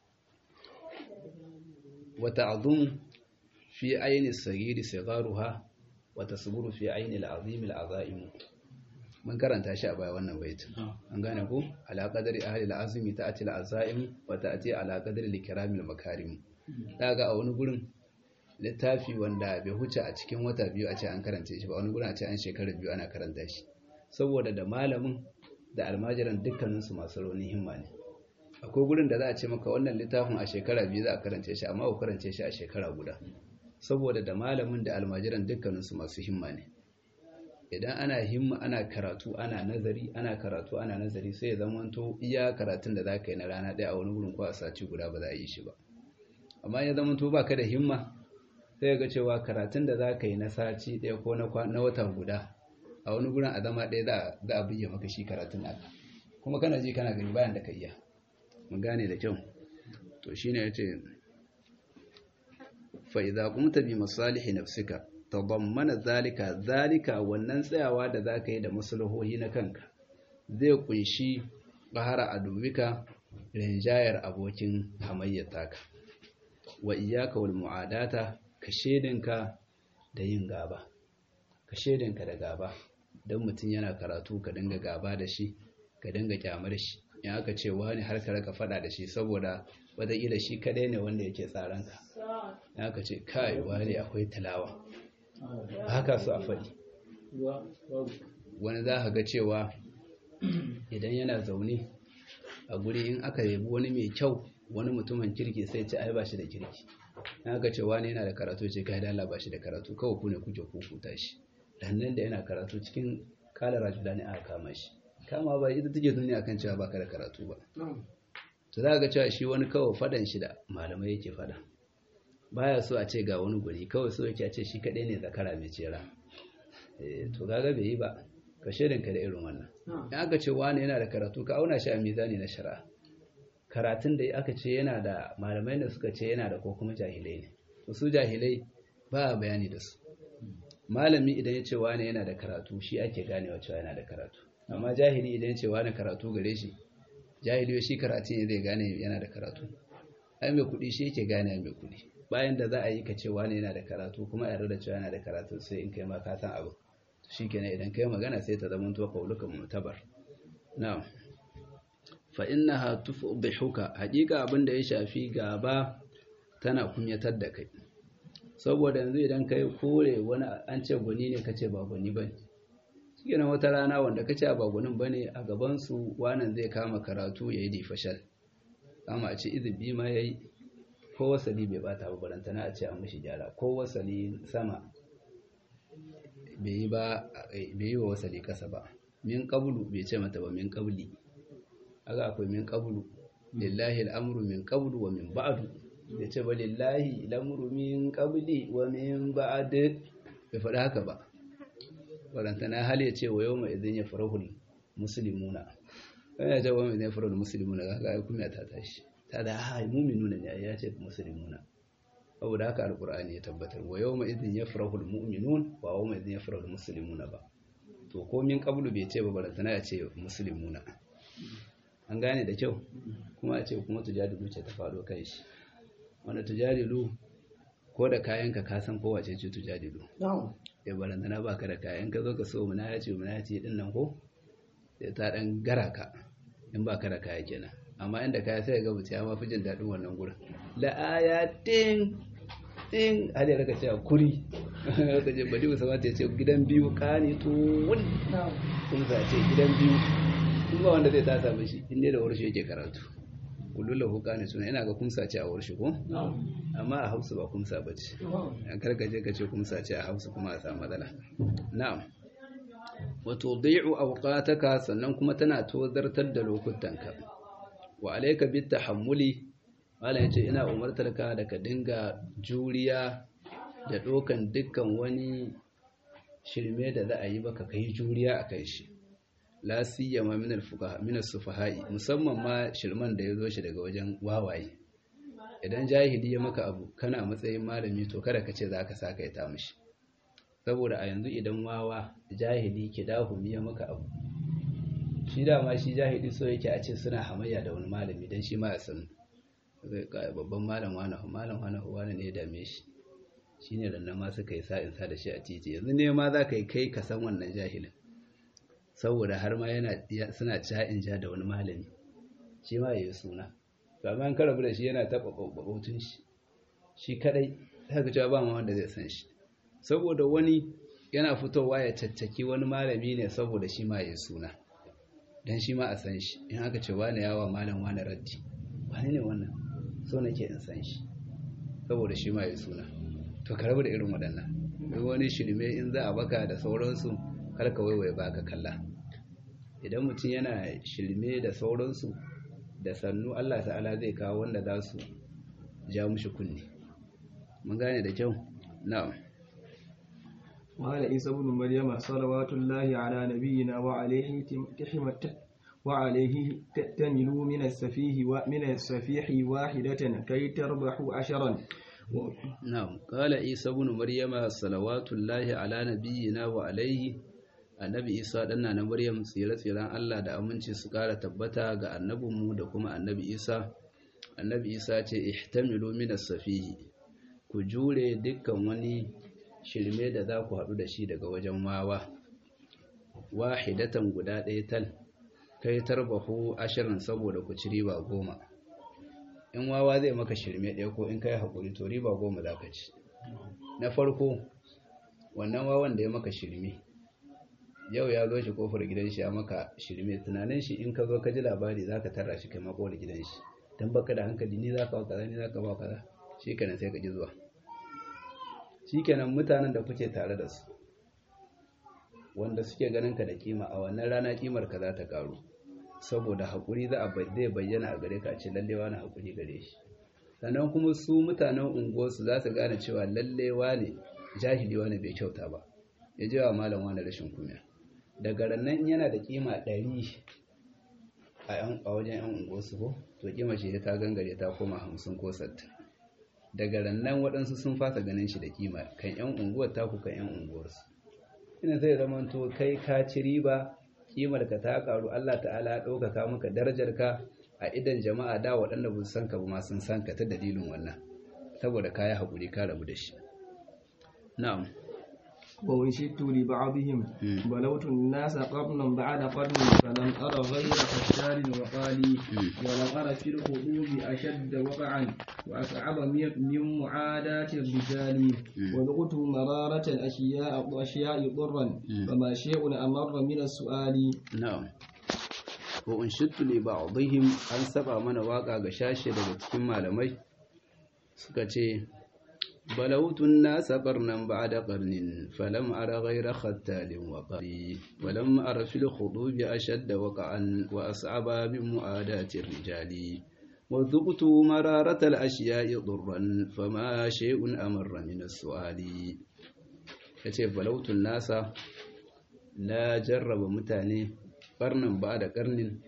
wata azum fi aini sagiri sigaruha wata suburu fi aini al'azim al'azaim mun karanta shi a baya wannan baitin an gane ko ala qadari ahli al'azmi ta'ati al'azaim wa ta'ati ala qadari likramil makarim daga a wani gurin littafi wanda bai huce a cikin wata biyu a ce an karanta shi ba wani gurin a ce an shekara biyu ana karanta shi saboda da malamin da almajiran dukkaninsu masu raunin himma ne akwai gurin da za a ce maka wannan littafin a shekara biyu za a karance shi amma ku karance shi a shekara guda saboda da malamin da almajiran dukkaninsu masu himma ne idan ana himma ana karatu ana nazari ana karatu ana nazari sai ya zamanto iya karatun da za ka yi na rana ɗaya a wani gurin ko a sati guda ba za a yi shi ba amma ya zamanto ba ka da himma sai ga cewa karatun da za ka yi na sati ɗaya ko na wata guda a wani gurin a zama ɗaya za a biya maka shi karatun naka kuma kana ji kana gani bayan da ka iya mun gane da kyau to shine yace fa idza qumta bi masalihi nafsika tadammana zalika zalika wannan tsayawa da zaka yi da maslahohi na kanka zai kunshi bahara adubika rinjayar abokin hamayyata ka wa iyyaka wal mu'adata ka shedinka da yin gaba ka shedinka da gaba dan mutun yana karatu ka dinga gaba da shi ka dinga kyamar shi in aka ce wani har ka raka fada da shi saboda wataƙila shi kadai ne wanda yake tsaranka in aka ce kai wani akwai tilawa haka su a faɗi wani za ka ga cewa idan yana zaune a guri in aka yabi wani mai kyau wani mutumin kirki sai ce ai ba shi da kirki in aka ce wani yana da karatu ce kai dala ba shi da karatu kawai ku ne kuke kukuta shi nan da yana karatu cikin kala rajulani aka kama shi kama ba ita take duniya kan cewa baka da karatu ba to za ga cewa shi wani kawai fadan shi da malamai yake fada baya so a ce ga wani guri kawai so yake a ce shi kadai ne zakara mai cera eh to kaga bai yi ba ka shirin ka da irin wannan in aka ce wani yana da karatu ka auna shi a mizani na shari'a karatun da aka ce yana da malamai da suka ce yana da ko kuma jahilai ne to su jahilai ba a bayani da su malami idan ya ce wani yana da karatu shi ake ganewa cewa yana da karatu amma jahili idan ya ce wani karatu gare shi jahili shi karatu ne zai gane yana da karatu ai mai kuɗi shi yake gane mai kuɗi bayan da za a yi ka ce wani yana da karatu kuma yarda da cewa yana da karatu sai in kai ma ka san abu shikenan idan kai magana sai ta zama to qauluka mutabar na'am fa innaha tufdihuka haqiqa abinda ya shafi gaba tana kunyatar da kai saboda yanzu idan kai kore wani an ce guni ne kace ba guni bane shikenan wata rana wanda kace ba gunin bane a gaban su wannan zai kama karatu yayi difashal amma a ce izibi ma yayi ko wasali bai bata ba barantana a ce an mishi gyara ko wasali sama bai yi ba bai yi wa wasali kasa ba min qablu bai ce mata ba min qabli aga akwai min qablu lillahi al'amru min qablu wa min ba'du bai ce ba lillahi al'amru min qabli wa min ba'd bai faɗa haka ba barantana hal ya ce wa yawma idhin yafrahul muslimuna kana ce wa yawma idhin yafrahul muslimuna kaga kuma ta tashi ta da ha mu'minuna ne ya ce muslimuna saboda haka alqur'ani ya tabbatar wa yawma idhin yafrahul mu'minun wa yawma idhin yafrahul muslimuna ba to ko min qablu bai ce ba barantana ya ce muslimuna an gane da kyau kuma a ce kuma tujadilu ce ta faɗo kai shi wanda tujadilu ko da kayanka ka san ko wace ce tujadilu ya barantana baka da kayan ka zo ka so muna ya ce muna ya ce din nan ko sai ta dan gara ka in baka da kaya kenan amma inda kaya sai ga mutum ya mafi jin daɗin wannan gurin la ayatin din hali raka ce kuri ka je badi usama ta ce gidan biyu kani to wani kun za ce gidan biyu kuma wanda zai tasa mishi inda da warshe yake karatu kullu kani suna ina ga kumsa ce a warshe ko amma a Hausa ba kumsa bace an karkaje ka ce kumsa ce a Hausa kuma a samu matsala na'am wa tudhi'u awqataka sannan kuma tana tozartar da lokutanka wa alayka bit tahammuli wala yace ina umartarka da ka dinga juriya da dokan dukkan wani shirme da za a yi baka kai juriya akai shi la siyama min al-fuqaha min as-sufaha'i musamman ma shirman da yazo shi daga wajen wawaye idan jahili ya maka abu kana matsayin malami to kada ka ce zaka saka ya ta mishi saboda a yanzu idan wawa jahili ke dahumi ya maka abu shi dama shi jahili so yake a ce suna hamayya da wani malami dan shi ma ya san babban malam wani malam wani wani ne ya dame shi shine rannan ma suka yi sa'in sa da shi a titi yanzu ne ma zaka yi kai ka san wannan jahilin saboda har ma yana suna ca'in ja da wani malami shi ma yayi suna to amma an karabu da shi yana taba babautun shi shi kadai sai ka cewa ba ma wanda zai san shi saboda wani yana fitowa ya caccaki wani malami ne saboda shi ma yayi suna dan shi ma a san shi in aka ce wani yawa malam wani raddi wani ne wannan so nake in san shi saboda shi ma yayi suna to karabu da irin waɗannan duk wani shirme in za a baka da sauransu kar ka waiwaye ba ka kalla idan mutum yana shirme da sauransu da sannu Allah ta'ala zai kawo wanda za su ja mushi kunni mun gane da kyau na'am قال عيسى ابن مريم صلوات الله على نبينا وعليه تحمة وعليه تأتملوا من السفيه ومن السفيح واحدة كي تربحوا عشرا. نعم قال عيسى ابن مريم صلوات الله على نبينا وعليه annabi isa ɗanna na maryam tsire-tsiren allah da aminci su ƙara tabbata ga annabinmu da kuma annabi isa annabi isa ce ihtamilu minas safihi ku jure dukkan wani shirme da za ku haɗu da shi daga wajen wawa wahidatan guda ɗaya tal kai tarbahu ashirin saboda ku ci riba goma in wawa zai maka shirme ɗaya ko in kai haƙuri to riba goma za ka ci na farko wannan wawan da ya maka shirme yau ya zo shi kofar gidan shi ya maka shirme tunanin shi in ka zo ka ji labari za ka tara shi kai mako da gidan shi don baka da hankali ni za ka ba kaza ni za ka ba kaza shi kenan sai ka ji zuwa shi kenan mutanen da kuke tare da su wanda suke ganin ka da kima a wannan rana kimar ka za ta karu saboda haƙuri za a zai bayyana a gare ka ce lallewa na haƙuri gare shi sannan kuma su mutanen unguwarsu za su gane cewa lallewa ne jahili wani bai kyauta ba ya je wa malam wani rashin kunya daga rannan yana da kima ɗari a wajen yan unguwarsu ko to kima ce ta gangare ta koma hamsin ko sattin daga rannan waɗansu sun fasa ganin shi da kima kan yan unguwar taku kan yan unguwarsu ina zai zama to kai ka ci riba kimar ka ta karu Allah ta'ala ya ɗaukaka maka darajar ka a idan jama'a da waɗanda ba su san ka ba ma sun san ka ta dalilin wannan saboda ka yi haƙuri ka rabu da shi na'am وانشدت لبعضهم بلوت الناس قرنا بعد قرن فلم أر غير فتال وقالي ولم أر في الخطوب أشد وقعا وأصعب من معاداة الرجال وذقت مرارة الأشياء أشياء ضرا فما شيء أمر من السؤال. نعم وانشدت لبعضهم أن سبع من واقع غشاشة لبتكم malamai suka ce بلوت الناس قرنا بعد قرن فلم أر غير ختال وقري ولم أر في الخطوب أشد وقعا وأصعب من مؤاداة الرجال وذقت مرارة الأشياء ضرا فما شيء أمر من السؤال كتب بلوت الناس لا جرب متاني قرنا بعد قرن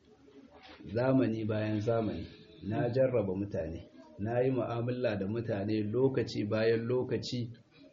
زامني باين زامني لا جرب متاني na yi mu'amala da mutane lokaci bayan lokaci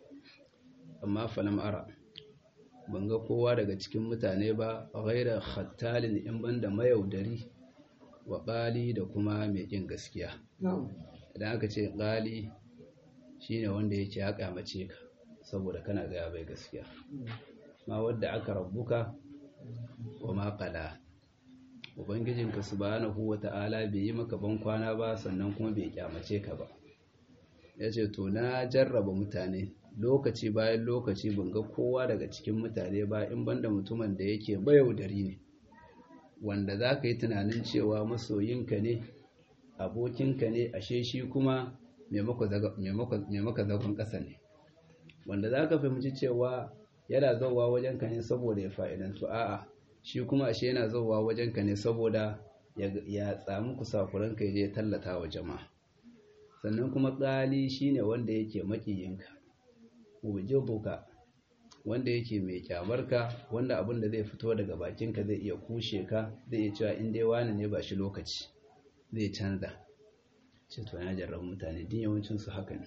amma falam ara ban ga kowa daga cikin mutane ba ghaira khattalin in banda mayaudari wa qali da kuma mai kin gaskiya idan aka ce qali shine wanda yake ya kamace ka saboda kana ga bai gaskiya ma wanda aka rabbuka wa ma qala ubangijinka subhanahu wata'ala bai yi maka ban kwana ba sannan kuma bai kyamace ka ba yace to na jarraba mutane lokaci bayan lokaci ban ga kowa daga cikin mutane ba in banda mutumin da yake bayaudari ne wanda zaka yi tunanin cewa masoyinka ne abokinka ne ashe shi kuma mai maka zagon ƙasa ne wanda zaka fahimci cewa yana zauwa wajenka ne saboda ya fa'idantu a'a shi kuma ashe yana zuwa wajenka ne saboda ya tsamu kusakuranka ya je tallata wa jama'a sannan kuma ƙali shine wanda yake makiyinka ujibuka wanda yake mai kyamarka wanda abin da zai fito daga bakinka zai iya kushe ka zai iya cewa in dai wani ne ba shi lokaci zai canza ce to ya jarrabu mutane din yawancin su haka ne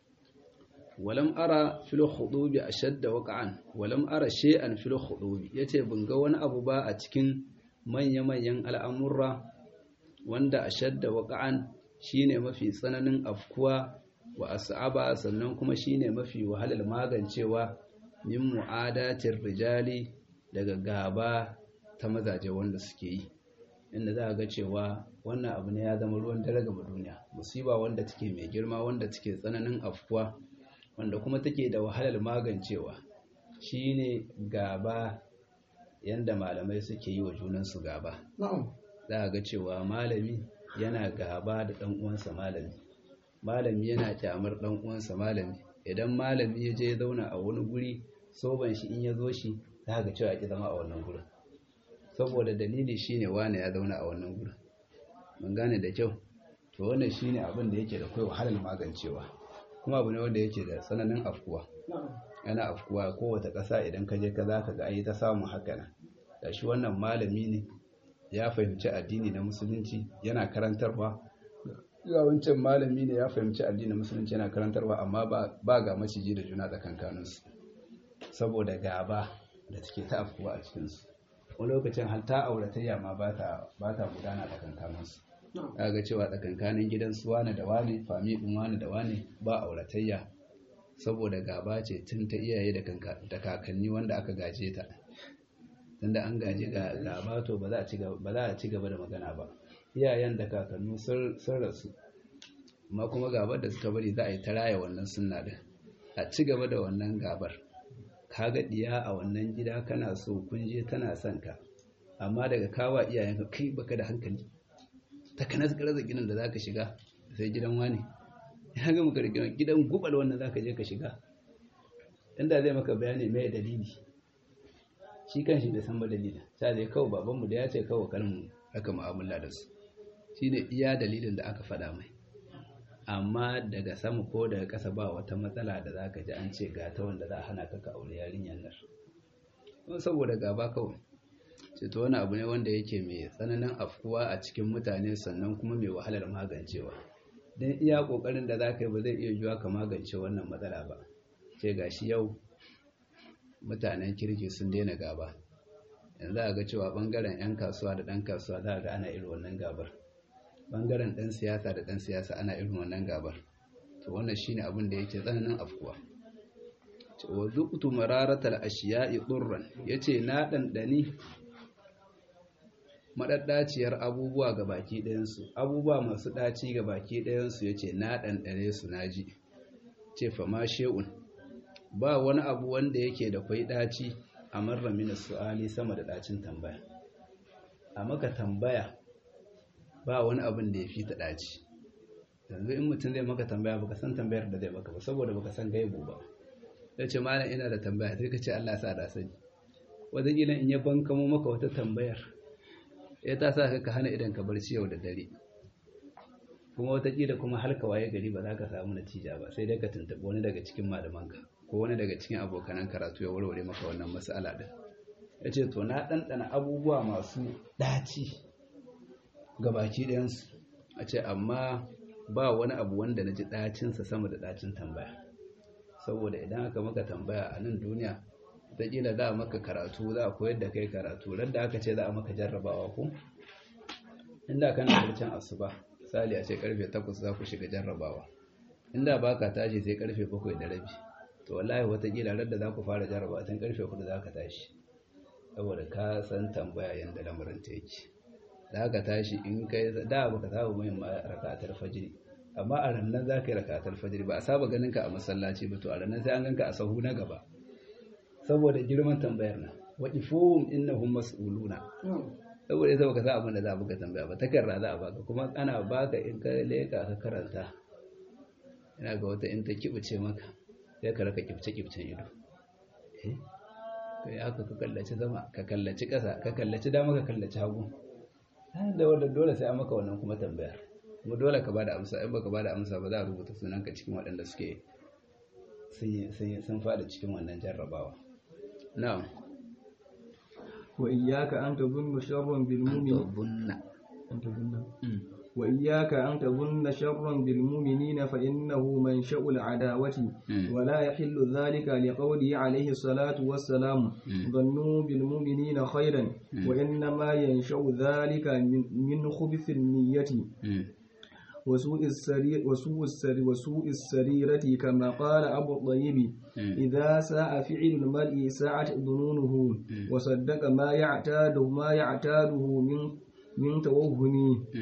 walam ara fil khudubi ashadda waqa'an walam ara shay'an fil khudubi yace bin ga wani abu ba a cikin manya-manyan al'amurra wanda ashadda waqa'an shine mafi tsananin afkuwa wa as'aba sannan kuma shine mafi wahalar magancewa min mu'adatir rijali daga gaba ta mazaje wanda suke yi inda za ga cewa wannan abu ne ya zama ruwan dare ga duniya musiba wanda take mai girma wanda take tsananin afkuwa wanda kuma take da wahalar magancewa shine gaba yanda malamai suke yi wa junansu gaba za ga cewa malami yana gaba da dan uwansa malami malami yana kyamar dan uwansa malami idan malami ya je ya zauna a wani guri soban shi in ya zo shi za ga cewa ki zama a wannan gurin saboda dalili shine wane ya zauna a wannan gurin mun gane da kyau to wannan shine abin da yake da kai wahalar magancewa kuma abu ne wanda yake da tsananin afkuwa yana afkuwa kowace ƙasa idan ka je ka za ka ga an yi ta samun haka nan da shi wannan malami ne ya fahimci addini na musulunci yana karantarwa ga wancan malami ne ya fahimci addini na musulunci yana karantarwa amma ba ga maciji da juna tsakankaninsu saboda gaba da take ta afkuwa a cikinsu wani lokacin hatta auratayya ma ba ta gudana tsakankaninsu ga cewa tsakankanin gidan su wane da wane fami ɗin wane da wane ba auratayya saboda gaba ce tun ta iyaye da kakanni wanda aka gaje ta tunda an gaje ga gaba to ba za a ci gaba da magana ba iyayen da kakanni sun rasu amma kuma gabar da suka bari za a yi ta raya wannan sunna din a ci gaba da wannan gabar ka ga diya a wannan gida kana so kun je tana son ka amma daga kawa iyayenka kai baka da hankali ta kana suka rasa gidan da zaka shiga sai gidan wani ya ga maka gidan gidan gubal wannan zaka je ka shiga inda zai maka bayani mai dalili shi kanshi bai san ba dalilin sai dai kawai babanmu da ya ce kawai kalmu aka mu'amala da su shine iya dalilin da aka faɗa mai amma daga sama ko daga ƙasa ba wata matsala da zaka ji an ce ga ta wanda za a hana ka ka aure yarinyar nan saboda gaba kawai ce to wani abu ne wanda yake mai tsananin afkuwa a cikin mutane sannan kuma mai wahalar magancewa don iya kokarin da zaka yi ba zai iya yiwuwa ka magance wannan matsala ba ce gashi yau mutanen kirki sun daina gaba yanzu a ga cewa bangaren 'yan kasuwa da ɗan kasuwa za a ga ana irin wannan gabar bangaren ɗan siyasa da ɗan siyasa ana irin wannan gabar to wannan shine abin da yake tsananin afkuwa wa zuqtu mararatal ashiya'i durran yace na dandani madaddaciyar abubuwa ga baki ɗayan su abubuwa masu daci ga baki ɗayan su yace na dandane su naji ce fa ma shay'un ba wani abu wanda yake da kwai daci a marra min su'ali sama da dacin tambaya a maka tambaya ba wani abin da ya fi ta daci yanzu in mutum zai maka tambaya baka san tambayar da zai maka ba saboda baka san gaibu ba ya ce malam ina da tambaya sai ka ce Allah sa da sani wataƙila in ya bankamo maka wata tambayar ya ta sa ka hana idan ka barci yau da dare kuma wataƙila kuma har ka waye gari ba za ka samu natija ba sai dai ka tuntuɓi wani daga cikin malamanka ko wani daga cikin abokanan karatu ya warware maka wannan mas'ala din ya ce to na ɗanɗana abubuwa masu ɗaci ga baki ɗayansu a ce amma ba wani abu wanda na ji ɗacinsa sama da ɗacin tambaya saboda idan aka maka tambaya a nan duniya wataƙila za a maka karatu za a koyar da kai karatu ran da aka ce za a maka jarrabawa ko inda kana barcin asuba misali a ce karfe takwas za ku shiga jarrabawa inda ba ka tashi sai karfe bakwai da rabi to wallahi wataƙila ran da za ku fara jarrabawa tun karfe hudu za ka tashi saboda ka san tambaya yadda lamarin ta yake da aka tashi in kai da baka saba mai rakatar fajiri amma a rannan za ka yi rakatar fajiri ba a saba ganin ka a masallaci ba to a rannan sai an ganka a sahu na gaba saboda girman tambayar nan wa ifuhum innahum mas'uluna saboda sai baka sa abin da za baka tambaya ba takarra za a baka kuma ana baka in ka leka ka karanta ina ga wata in ta kibuce maka sai ka raka kibce kibcen ido eh kai haka ka kallaci sama ka kallaci ƙasa ka kallaci dama ka kallaci hagu da wanda dole sai an maka wannan kuma tambayar kuma dole ka bada amsa in baka bada amsa ba za a rubuta sunanka cikin waɗanda suke sun fada cikin wannan jarrabawa na'am wa iyyaka an tadhunna sharran bil mu'minina wa iyyaka an tadhunna sharran bil mu'minina fa innahu mansha'ul adawati wa la yahillu dhalika liqawli alayhi salatu wassalam dhannu bil mu'minina khayran wa innama yansha'u dhalika min khubthi niyyati وسوء السرير وسوء السرير وسوء السريرة كما قال أبو الطيب إذا ساء فعل المرء ساءت ظنونه وصدق ما يعتاده ما يعتاده من من توهم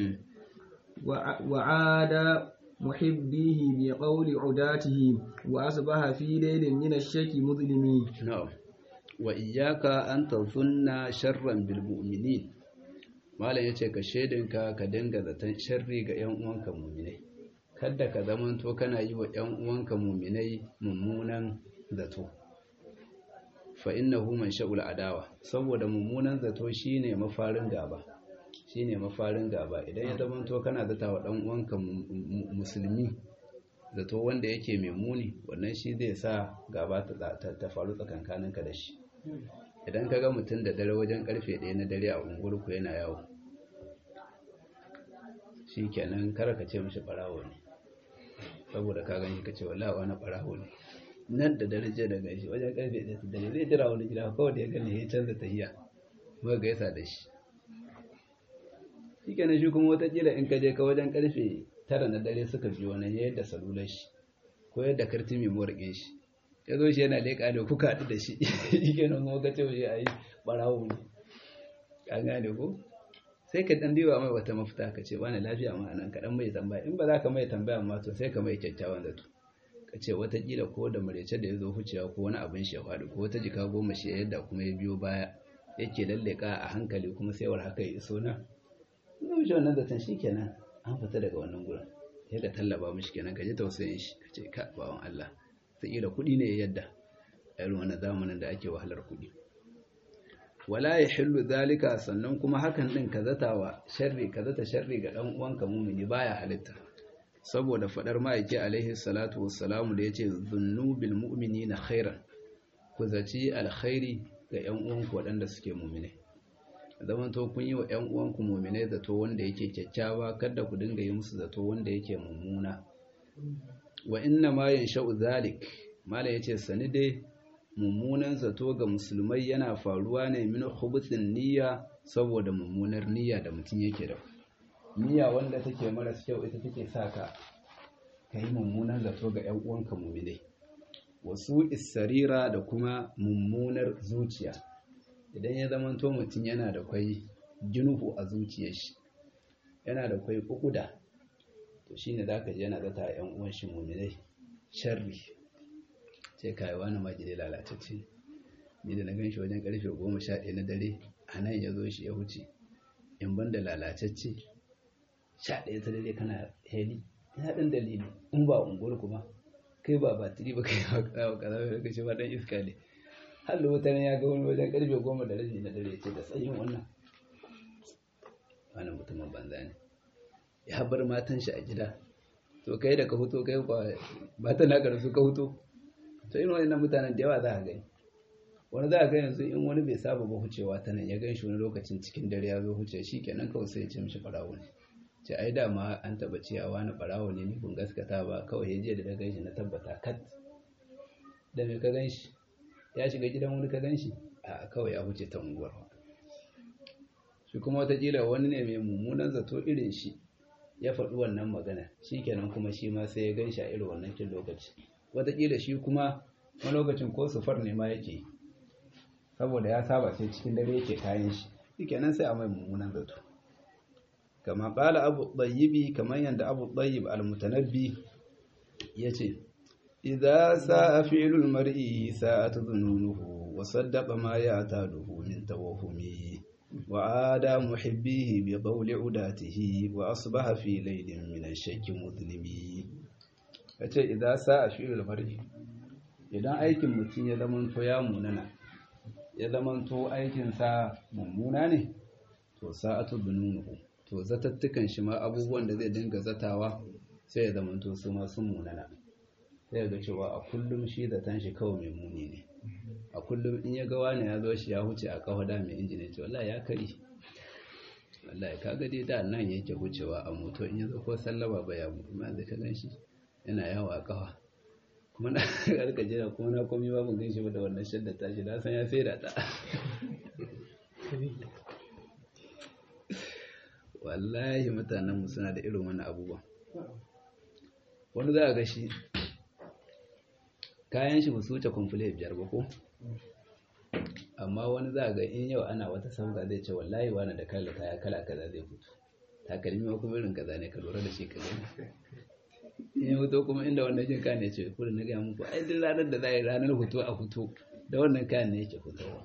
وعاد محبيه بقول عداته وأصبح في ليل من الشك مظلمين. نعم. وإياك أن تظن شرا بالمؤمنين. malam ya ce ka shaidinka ka dinga zaton sharri ga 'yan uwanka muminai kada ka zamanto kana yi wa 'yan uwanka muminai mummunan zato fa innahu mansha'ul adawa saboda mummunan zato shine mafarin gaba shine mafarin gaba idan ya zamanto kana zata wa dan uwanka musulmi zato wanda yake mai muni wannan shi zai sa gaba ta faru tsakankaninka da shi. Idan ka ga mutum da dare wajen karfe ɗaya na dare a unguwarku yana yawo, shi kenan kar ka ce mishi ɓarawo ne, saboda ka gani ka ce wallahi wani ɓarawo ne nan da dare je da gaishe wajen karfe ɗaya da dare zai jira wani gida kawai da ya gani ya canza tahiya muka gaisa da shi. Shi kenan shi kuma watakila in ka je ka wajen karfe tara na dare suka biyo nan ya yadda salular shi ko yadda karti mai morƙin shi ya zo shi yana leƙa da kuka haɗu da shi shi kenan kuma ka ce wa shi a yi ɓarawo ne. Ka gane ko sai ka ɗan diwa mai wata mafita ka ce wani lafiya ma nan ka ɗan mai tambaya, in ba za ka mai tambaya ma to sai ka mai kyakkyawan zato ka ce watakila ko da marece da ya zo hucewa ko wani abin shi ya faɗi ko wata jika goma shi yadda kuma ya biyo baya yake lalleka a hankali kuma sai war haka ya iso na ina wuce wannan zaton shi kenan an fita daga wannan gurin ya ga tallaba mishi kenan ka ji tausayin shi ka ce ka bawan Allah sai ira kuɗi ne ya yadda a irin wannan zamanin da ake wahalar kuɗi. Wala ya hillu zalika, sannan kuma hakan din ka zatawa sharri ka zata sharri ga dan uwanka mumini baya halitta, saboda fadar ma'aiki alaihi salatu wassalamu da yace zunnu bil mu'minina khairan, ku zaci alkhairi ga yan uwanku wadanda suke mu'mine. Zaman to kun yi wa yan uwanku mu'mine zato wanda yake kyakkyawa, kada ku dinga yi musu zato wanda yake mummuna. Wa inna ma yansha'u zalik, mala yace sani dai mummunan zato ga musulmai yana faruwa ne min khubuthin niyya, saboda mummunar niyya da mutum yake da niyya wanda take maras kyau ita take saka kai mummunan zato ga ƴan uwanka mu'minai. Wasu isarira da kuma mummunar zuciya, idan ya zama to mutum yana da kwai junuhu a zuciyar shi, yana da kwai kukuda, to shine zaka ji yana zata ƴan uwan shi mu'minai sharri, sai kai wani ma gide lalatacce ni da na gan shi wajen karfe goma sha ɗaya na dare a nan ya zo shi ya wuce in ban da lalatacce sha ɗaya ta dare kana heli ina ɗan dalili in ba unguwar kuma kai ba batiri ba kai ba kaza ba kaza ba kace ba dan iska ne. har da wutar ya ga wani wajen karfe goma da rabi na dare ce da tsayin wannan wannan mutumin banza ne ya bar matan shi a gida, to kai da ka fito kai ba ta naka da su ka fito. To irin wannan mutanen da yawa za a gani, wani za a gani yanzu in wani bai saba ba hucewa ta nan ya gan shi wani lokacin cikin dare ya zo huce shi kenan kawai sai ya ce mishi ɓarawo ne, ce ai dama an taɓa cewa wani ɓarawo ne ni kun gaskata ba, kawai ya je da gan shi na tabbata kat. Da me ka gan shi ya shiga gidan wani ka gan shi a kawai ya huce ta unguwar. Shi kuma watakila wani ne mai mummunan zato irin shi ya faɗi wannan magana, shi kenan kuma shi ma sai ya gan shi a irin wannan kin lokaci. Wataƙila shi kuma wani lokacin ko sufar ne ma yake, saboda ya saba sai cikin dare yake kayan shi, shi kenan sai a mai mummunan zato. Kama ƙala abu ɗayyibi, kamar yadda abu ɗayyib al-mutanabbi ya ce, idza sa'a fi'lul mar'i sa'atu dhununuhu wa saddaqa ma ya'taduhu min tawahhumi wa ada muhibbihi bi qawli udatihi wa asbaha fi laylin min ash-shakki mudlimi. Yace idza sa'a fi'lul mar'i, idan aikin mutum ya zamanto ya munana, ya zamanto aikin sa mummuna ne, to sa'atu dhununuhu, to zatattukan shi ma abubuwan da zai dinga zatawa sai ya zamanto su ma sun munana. Sai ga cewa a kullum shi zatan shi kawai mai muni ne, a kullum in ya ga wani ya zo shi ya huce a kafa da mai injini ce wallahi ya kari, wallahi ka ga dai da nan yake hucewa a moto in ya zo ko sallama ba ya mutu, ma zai ka gan shi yana yawo a kafa, kuma na karka jira kuma na komi ba mun gan shi ba da wannan shadda ta shi na san ya sai da ta. Wallahi mutanenmu suna da irin wani abubuwan. Wani za a ga shi kayan shi ba su wuce kwamfule biyar ba ko, amma wani za a ga in yau ana wata sauka zai ce wallahi wani da kala kaya kala kaza zai fito, takalmi ma kuma irin kaza ne ka lura da shi ka gani. In ya fito kuma inda wannan jin kayan ne ce kudu na gaya muku ai duk ranar da za a yi ranar fito a fito da wannan kayan ne yake fitowa.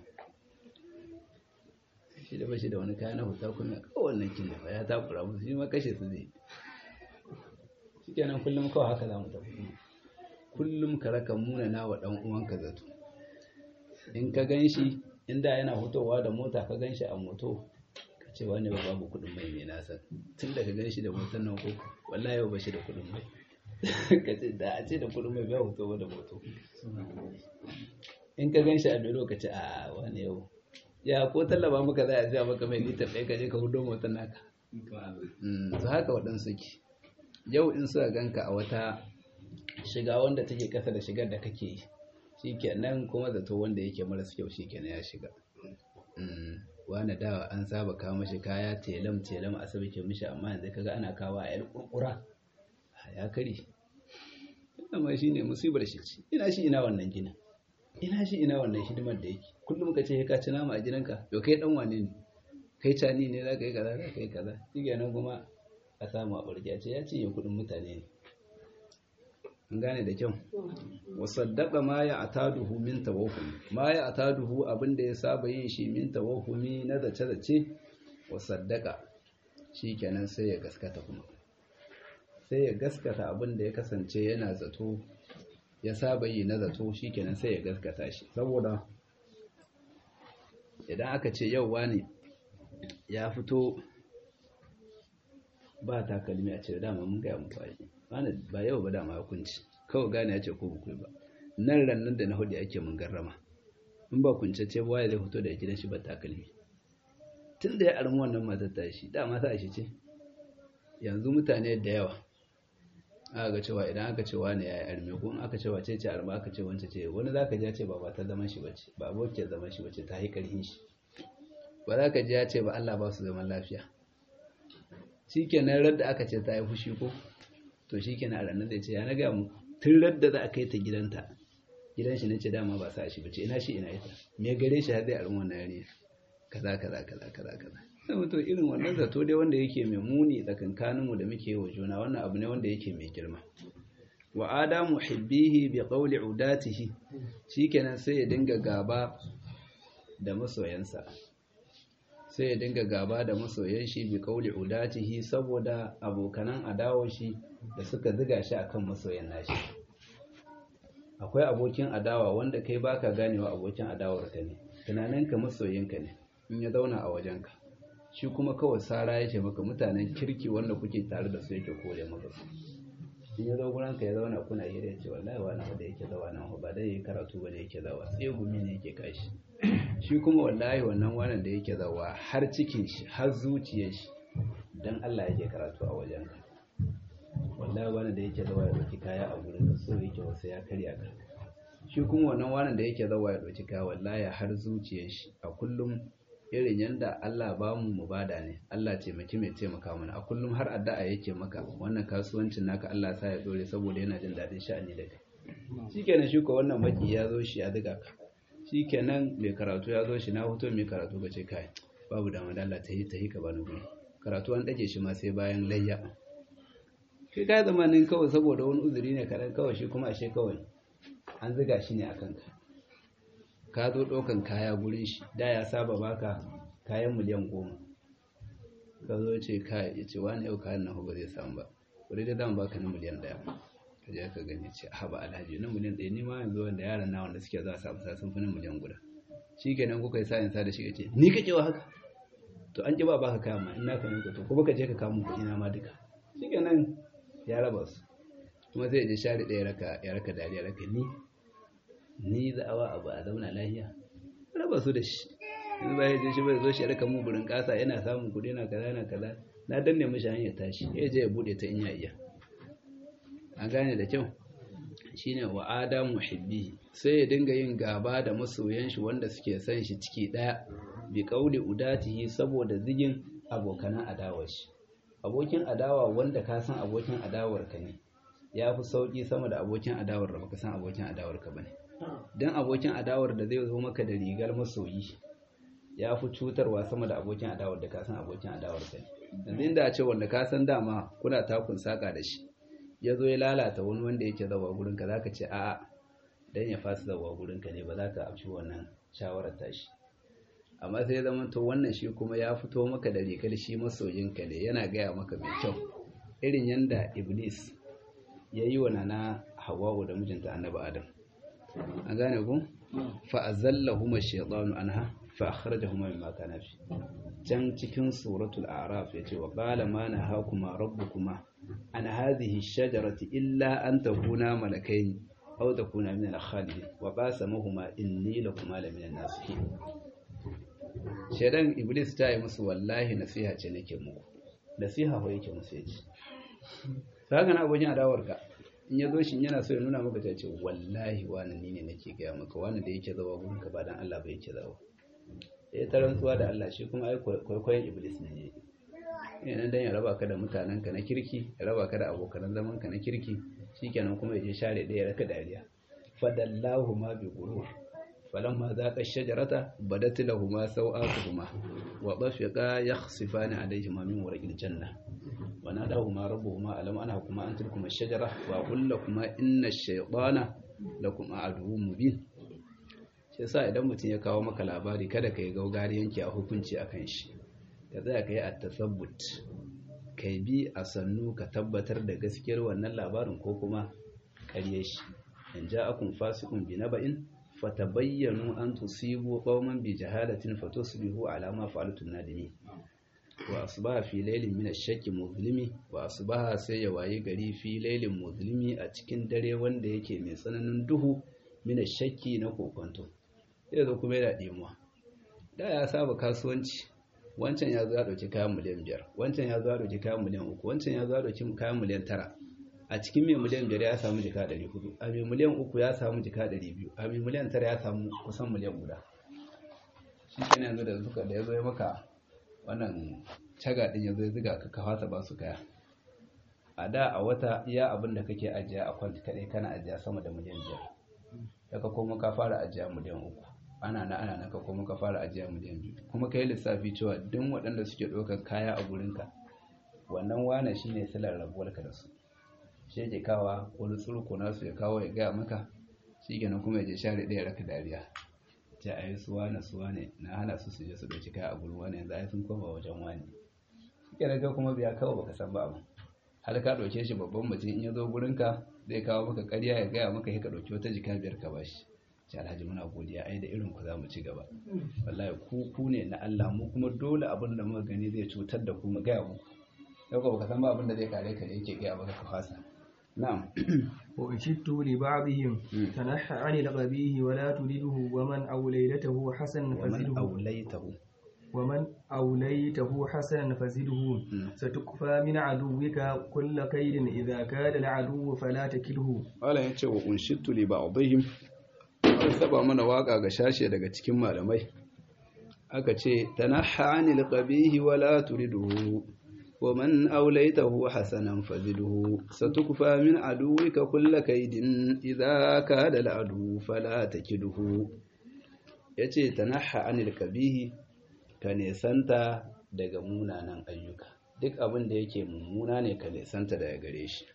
Shi da bashi da wani kayan na fita kuma kawai wannan kin da ya takura musu, shi ma kashe su zai. Shi kenan kullum kawai haka za mu tafi. Kullum ka raka munana wa ɗan uwanka zato. In ka gan shi inda yana fitowa da mota ka gan shi a moto ka ce wani ba babu kuɗin mai mai nasa, tun da ka gan shi da motar nan ko wallahi yau ba shi da kuɗin mai. ka ce da a ce da kudin mai biya hoto ba da hoto in ka gan shi a biro ka ce a wani yau ya ko tallaba maka za a siya maka mai litar ɗaya ka je ka hudo motar naka su haka waɗansu ki yau in suka ganka a wata shiga wanda take ƙasa da shigar da kake yi shi kenan kuma zato wanda yake maras kyau shi kenan ya shiga wani dawa an saba kawo mashi kaya telam telam a sabi ke mishi amma yanzu kaga ana kawo a yar kurkura ya kari amma shi ne musibar shi ce ina shi ina wannan ginin ina shi ina wannan hidimar da yake kullum ka ce ka ci nama a gidanka yau kai dan wane ne kai cani ne za ka yi kaza za ka yi kaza shi kenan kuma a samu a barki a ce ya cinye kuɗin mutane ne an gane da kyau wasaddaqa ma ya ataduhu min tawahhum ma ya ataduhu abinda ya saba yin shi min tawahhumi na zace zace wasaddaqa shikenan sai ya gaskata kuma sai ya gaskata abinda ya kasance yana zato ya saba yi na zato shikenan sai ya gaskata shi saboda idan aka ce yau wani ya fito ba takalmi a ce dama mun ga muku ai ba yau ba dama hukunci kawai gane ya ce ko bukui ba nan rannan da na hudu ake mun garrama in ba kunce ce ba ya zai fito da gidan shi ba takalmi tun da ya armi wannan matar ta shi dama ta shi ce yanzu mutane da yawa aka ga cewa idan aka ce wani ya yi arme ko in aka ce wace ce arma aka ce wance ce wani za ka ji ya ce ba ba ta zaman shi bace ba abokiyar zaman shi bace ta yi karhin shi ba za ka ji ya ce ba Allah ba su zaman lafiya shi kenan radda aka ce ta yi fushi ko to shi kenan a ranar da ya ce ya na gaya mu tun radda za a kai ta gidanta gidan shi na ce dama ba sa shi bace ina shi ina ita me gare shi har zai arin wannan yarinya kaza kaza kaza kaza kaza sai mutum irin wannan zato dai wanda yake mai muni tsakankanin mu da muke yi wa juna wannan abu ne wanda yake mai girma wa adamu hibbihi bi qawli udatihi shikenan sai ya dinga gaba da masoyansa sai ya dinga gaba da masoyan shi bi qawli udatihi saboda abokanan adawar shi da suka ziga shi akan masoyan nashi akwai abokin adawa wanda kai baka ganewa abokin adawar ka ne tunaninka masoyinka ne in ya zauna a wajenka shi kuma kawai sara yake maka mutanen kirki wanda kuke tare da su yake kore maka su in ya zo guranka ya zauna kuna hira ya ce wallahi wani da yake zawa nan ba dai karatu ba da yake zawa sai gumi ne yake kashi shi kuma wallahi wannan wannan da yake zawa har cikin shi har zuciyar shi dan Allah yake karatu a wajenka wallahi wani da yake zawa ya dauki kaya a gurin ka so yake wasu ya karya ka shi kuma wannan wannan da yake zawa ya dauki kaya wallahi har zuciyar shi a kullum irin yanda Allah ba mu mu bada ne Allah taimaki mai taimaka mana a kullum har addu'a yake maka wannan kasuwancin naka Allah sa ya dore saboda yana jin dadin sha'ani da kai shikenan shi ko wannan maki ya zo shi ya diga ka shikenan mai karatu ya zo shi na hoto mai karatu ka ce kai babu dama da Allah ta yi ta yi ka bani guri karatu an dake shi ma sai bayan layya kai ka zamanin kawai saboda wani uzuri ne kaɗan kawai shi kuma ashe kawai an ziga shi ne a kanka ka zo ɗaukan kaya gurin shi da ya saba baka kayan miliyan goma ka zo ce ka ya ce wani yau kayan nan ba zai samu ba wani da zan baka na miliyan ɗaya ka je ka gani ce haba alhaji na miliyan ɗaya ni ma yanzu wanda yaran na wanda suke za su samu sun fi na miliyan guda shi kenan kuka yi sa'in sa da shi ka ce ni kake wa haka to an ki ba baka kayan ma in naka ne to ko baka je ka kawo kuɗi na ma duka shi kenan ya raba su kuma zai je share ɗaya raka ya raka dariya raka ni ni za a wa abu a zauna lahiya raba su da shi yanzu ba ya je shi bai zo shi raka mu burin kasa yana samun kuɗi na kaza na kaza na danne mishi hanyar tashi ya je ya bude ta in ya iya an gane da kyau shine wa adamu hibbi sai ya dinga yin gaba da masoyan shi wanda suke son shi ciki daya bi qauli udatihi saboda zigin abokanan adawar shi abokin adawa wanda ka san abokin adawar ka ne ya fi sauki sama da abokin adawar da baka san abokin adawar ka bane dan abokin adawar da zai zo maka da rigar masoyi ya fi cutarwa sama da abokin adawar da ka san abokin adawar ka ne yanzu inda a ce wanda ka san dama kuna takun saka da shi ya zo ya lalata wani wanda yake zawa gurin ka zaka ce a'a dan ya fasa zawa gurin ka ne ba za ka amshi wannan shawarar tashi amma sai zama to wannan shi kuma ya fito maka da rigar shi masoyinka ne yana gaya maka mai kyau irin yanda iblis ya yi wa nana hawa'u da mijinta annabi adam an gane ku fa azallahuma shaytanu anha fa akhrajahuma mimma kana fi can cikin suratul a'raf yace wa qala ma nahakuma rabbukuma an hadhihi ash-shajarati illa an takuna malakayn aw takuna min al-khalidin wa qasamahuma inni lakuma la min an-nasihin. Shedan iblis ta yi musu wallahi nasiha ce nake muku, nasiha ho yake musu yace saka na abokin adawarka in ya zo shi yana so ya nuna maka ta ce wallahi wani ni ne nake gaya maka wani da yake zawa gurin ka ba dan Allah ba yake zawa ya ta rantsuwa da Allah shi kuma ai kwaikwayon iblis ne ne nan dan ya raba ka da mutanen ka na kirki ya raba ka da abokan zaman ka na kirki shikenan kuma ya je share ɗaya raka dariya fadallahu ma bi gurur falamma zaqa ash-shajarata badat lahumu sawatuhuma wa tafiqa yakhsifani alayhima min warqil janna wa nadahuma rabbuhuma alam anhakuma an tilkuma ash-shajara wa qul lakuma inna ash-shaytana lakuma aduwwun mubin. Shi yasa idan mutum ya kawo maka labari kada kai gaugari yanke a hukunci akan shi, ka tsaya kai at-tasabbut, kai bi a sannu ka tabbatar da gaskiyar wannan labarin ko kuma ƙaryar shi. in ja'akum fasiqun binaba'in fatabayyanu an tusibu qauman bi jahalatin fatusbihu ala ma fa'altum nadimin. wa asbaha fi laylin min ash-shakki muzlimi wa asbaha sai ya wayi gari fi laylin muzlimi a cikin dare wanda yake mai tsananin duhu min ash-shakki na kokonto. sai zo kuma yana dimuwa, da ya saba kasuwanci, wancan ya zo ya dauki kayan miliyan biyar, wancan ya zo ya dauki kayan miliyan uku, wancan ya zo ya dauki kayan miliyan tara. a cikin mai miliyan biyar ya samu jika ɗari hudu, a mai miliyan uku ya samu jika ɗari biyu, a mai miliyan tara ya samu kusan miliyan guda. shi ke nan yanzu da zuka da ya zo ya maka wannan caga ɗin ya zo ya ziga ka kawata ba su kaya. a da a wata iya abin da kake ajiya a kwanti kaɗai kana ajiya sama da miliyan biyar, daga kuma ka fara ajiya miliyan uku, ana na ana naka kuma ka fara ajiya miliyan biyu, kuma ka yi lissafi cewa duk waɗanda suke ɗaukar kaya a gurinka wannan wane shi ne silar rabuwarka da su. shi yake kawa wani tsurko nasu ya kawo ya gaya maka, shi kenan kuma ya je share ɗaya raka dariya ce a yi suwa na suwa ne na hana su su je su ɗauki kaya a gurin wani yanzu ai sun koma wajen wani. shi kenan ka kuma biya kawo baka san ba abu, har ka ɗauke shi babban mutum in ya zo gurinka zai kawo maka ƙarya ya gaya maka ka ɗauki wata jika biyar ka bashi. ce alhaji muna godiya ai da irin ku za mu ci gaba, wallahi ku ku ne na Allah, mu kuma dole abin da muka gani zai cutar da ku mu gaya muku. yau baka san ba abin da zai kare ka ne yake gaya maka ka fasa. نعم. وأشدت لبعضهم تنحى عن القبيه ولا تريده ومن أوليته حسنا فزده ومن أوليته ومن أوليته حسنا فزده ستكفى من عدوك كل كيد إذا كاد العدو فلا تكله. قال ينشأ وأنشدت لبعضهم an saba mana waka ga shashe daga cikin malamai aka ce tanahha anil qabihi wala turiduhu ومن أوليته حسنا فزده ستكفى من عدوك كل كيد إذا كاد العدو فلا تكده. yace tanaha anil kabihi ka nesanta daga munanan ayyuka, duk abin da yake mummuna ne ka nesanta daga gare shi.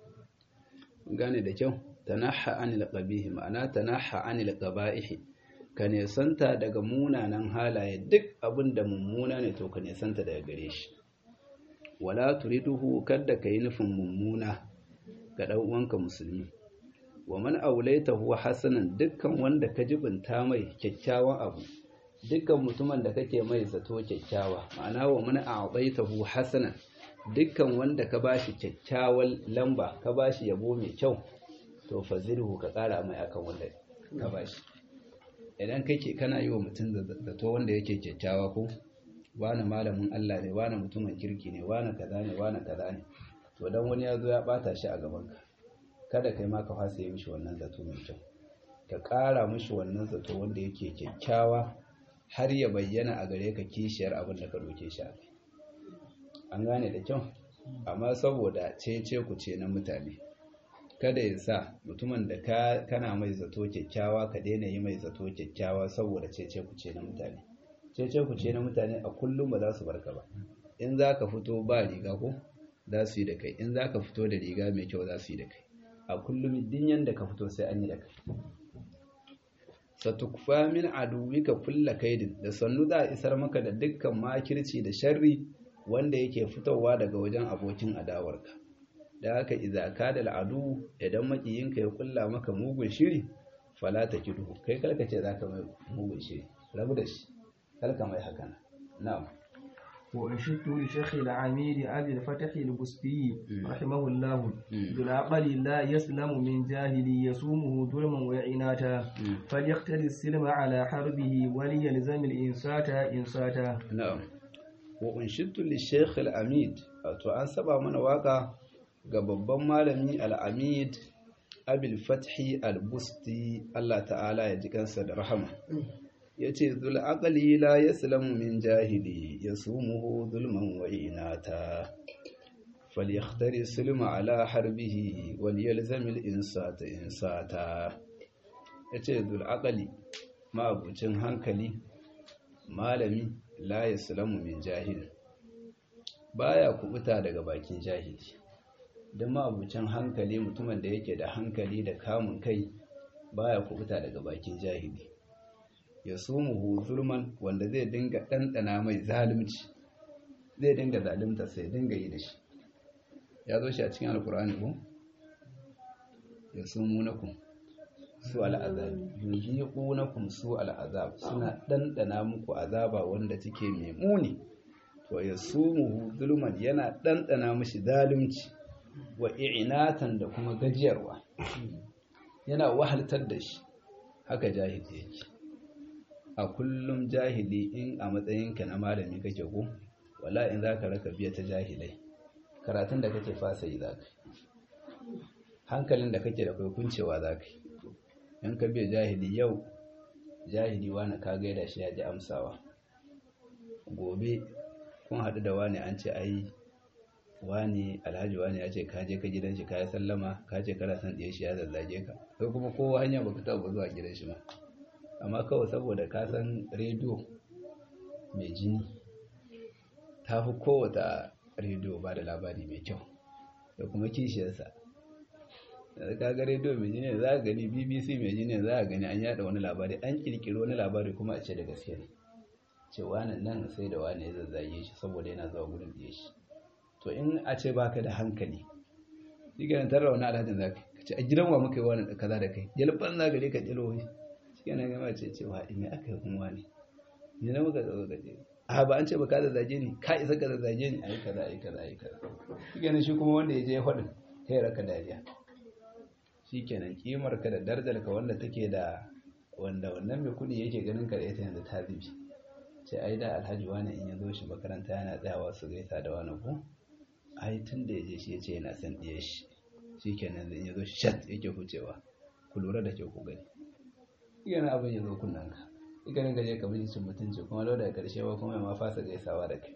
gane da kyau, tanaha anil qabihi ma'ana tanaha anil qaba'ihi, ka nesanta daga munanan halaye, duk abin da mummuna ne to ka nesanta daga gare shi. wala turiduhu kadda kai nufin mummuna ga dan uwanka musulmi. wa man aulaitahu hasanan, dukkan wanda ka jibinta mai kyakkyawan abu, dukkan mutumin da kake mai zato kyakkyawa, ma'ana wa man a'taitahu hasanan, dukkan wanda ka bashi kyakkyawan lamba, ka bashi yabo mai kyau, to fazilhu ka kara mai akan wanda ka bashi. idan kake kana yi wa mutum zato wanda yake kyakkyawa ko wani malamin Allah ne, wani mutumin kirki ne, wani kaza ne, wani kaza ne, to dan wani ya zo ya bata shi a gabanka, kada kai ma ka fasa yi mishi wannan zato mai kyau, ka ƙara mishi wannan zato wanda yake kyakkyawa har ya bayyana a gare ka kishiyar abin da ka doke shi a kai. an gane da kyau, amma saboda cece ku ce na mutane, kada ya sa mutumin da ka kana mai zato kyakkyawa ka daina yi mai zato kyakkyawa saboda cece ku ce na mutane. cece ku ce na mutane a kullum ba za su barka ba. in za ka fito ba riga ko za su yi da kai, in za ka fito da riga mai kyau za su yi da kai, a kullum din yanda ka fito sai an yi da kai. satukfa min aduwika kulla kaidin, da sannu za a isar maka da dukkan makirci da sharri wanda yake fitowa daga wajen abokin adawarka. da haka idza kada al'adu, idan makiyinka ya kulla maka mugun shiri fala takidu, kai kalka ce zaka mai mugun shiri, rabu da shi, kalka mai haka. na'am. وأنشدت لشيخ العميد أبي الفتح البستي رحمه الله ذو العقل لا يسلم من جاهل يصومه ظلما وعناتا فليقتل السلم على حربه وليلزم الإنسات إنساتا. نعم. وأنشدت للشيخ العميد to an saba mana waka ga babban malami al-amid abil fathi al-busti Allah ta'ala ya ji kansa da rahama yace zul aqli la yaslamu min jahili yasumuhu zulman wa inata falyahtari sulma ala harbihi wal yalzam al-insata insata yace zul aqli ma'abucin hankali malami la yaslamu min jahili baya kubuta daga bakin jahili. don ma'abucin hankali mutumin da yake da hankali da kamun kai baya kubuta daga bakin jahili. Ya sumuhu zulman wanda zai dinga ɗanɗana mai zalunci, zai dinga zalunta sai dinga yi da shi. Ya zo shi a cikin alkur'ani ko ya sumunakum su al'azab yuhiqunakum su al'azab suna ɗanɗana muku azaba wanda take mai muni. To ya sumuhu zulman yana ɗanɗana mishi zalunci wa i'inatan da kuma gajiyarwa, yana wahaltar da shi. Haka jahili yake a kullum. Jahili in a matsayinka na malami kake ko wala in zaka raka biya ta jahilai, karatun da kake fasa yi zaka, hankalin da kake da kai kuncewa zaka. in ka biya jahili yau, jahili wani ka gaida shi ya ji amsawa, gobe kun haɗu da wani an ce ai wani alhaji wani ya ce ka je ka gidan shi ka yi sallama, ka ce kana son ɗaya shi ya zazzage ka, kai kuma kowa hanya baka taɓa zuwa gidan shi ma, amma kawai saboda ka san rediyo mai jini ta fi kowata rediyo ba da labari mai kyau da kuma kishiyarsa. ka ga rediyo mai jini za a gani, B B C mai jini za a gani an yada wani labari, an kirkiri wani labari kuma a ce da gaske ne, ce wani nan sai da wani ya zazzage shi saboda yana zuwa gudun ɗaya shi. To in a ce baka da hankali, shi ganin tarra wani alhajin za ka ce a gidan wa muka yi wani kaza da kai, jalban na gare ka jalo shi shi ganin gama ce cewa ime aka yi kuma wani ne na muka zazo gaje, a ba an ce ba ka zazzage ni, ka isa ka zazzage ni, a yi kaza a yi kaza a yi kaza. Shi ganin shi kuma wanda ya je faɗin ta yi raka dariya. Shi kenan kimar ka da darajar ka wanda take da wanda wannan mai kuɗi yake ganin ka da ita yanzu ta zubi. Ce ai da alhaji wani in ya zo shi makaranta yana tsayawa su gaisa da wani ko ai tun da ya je shi ya ce yana son ɗiya shi, shi kenan zai ya zo shi shat yake hucewa. Ku lura da kyau ku gani, yana abin ya zo kunnan ka, ganin gaje ka bi cin mutunci kuma lau daga ƙarshe ba kuma ma fasa gaisawa da kai.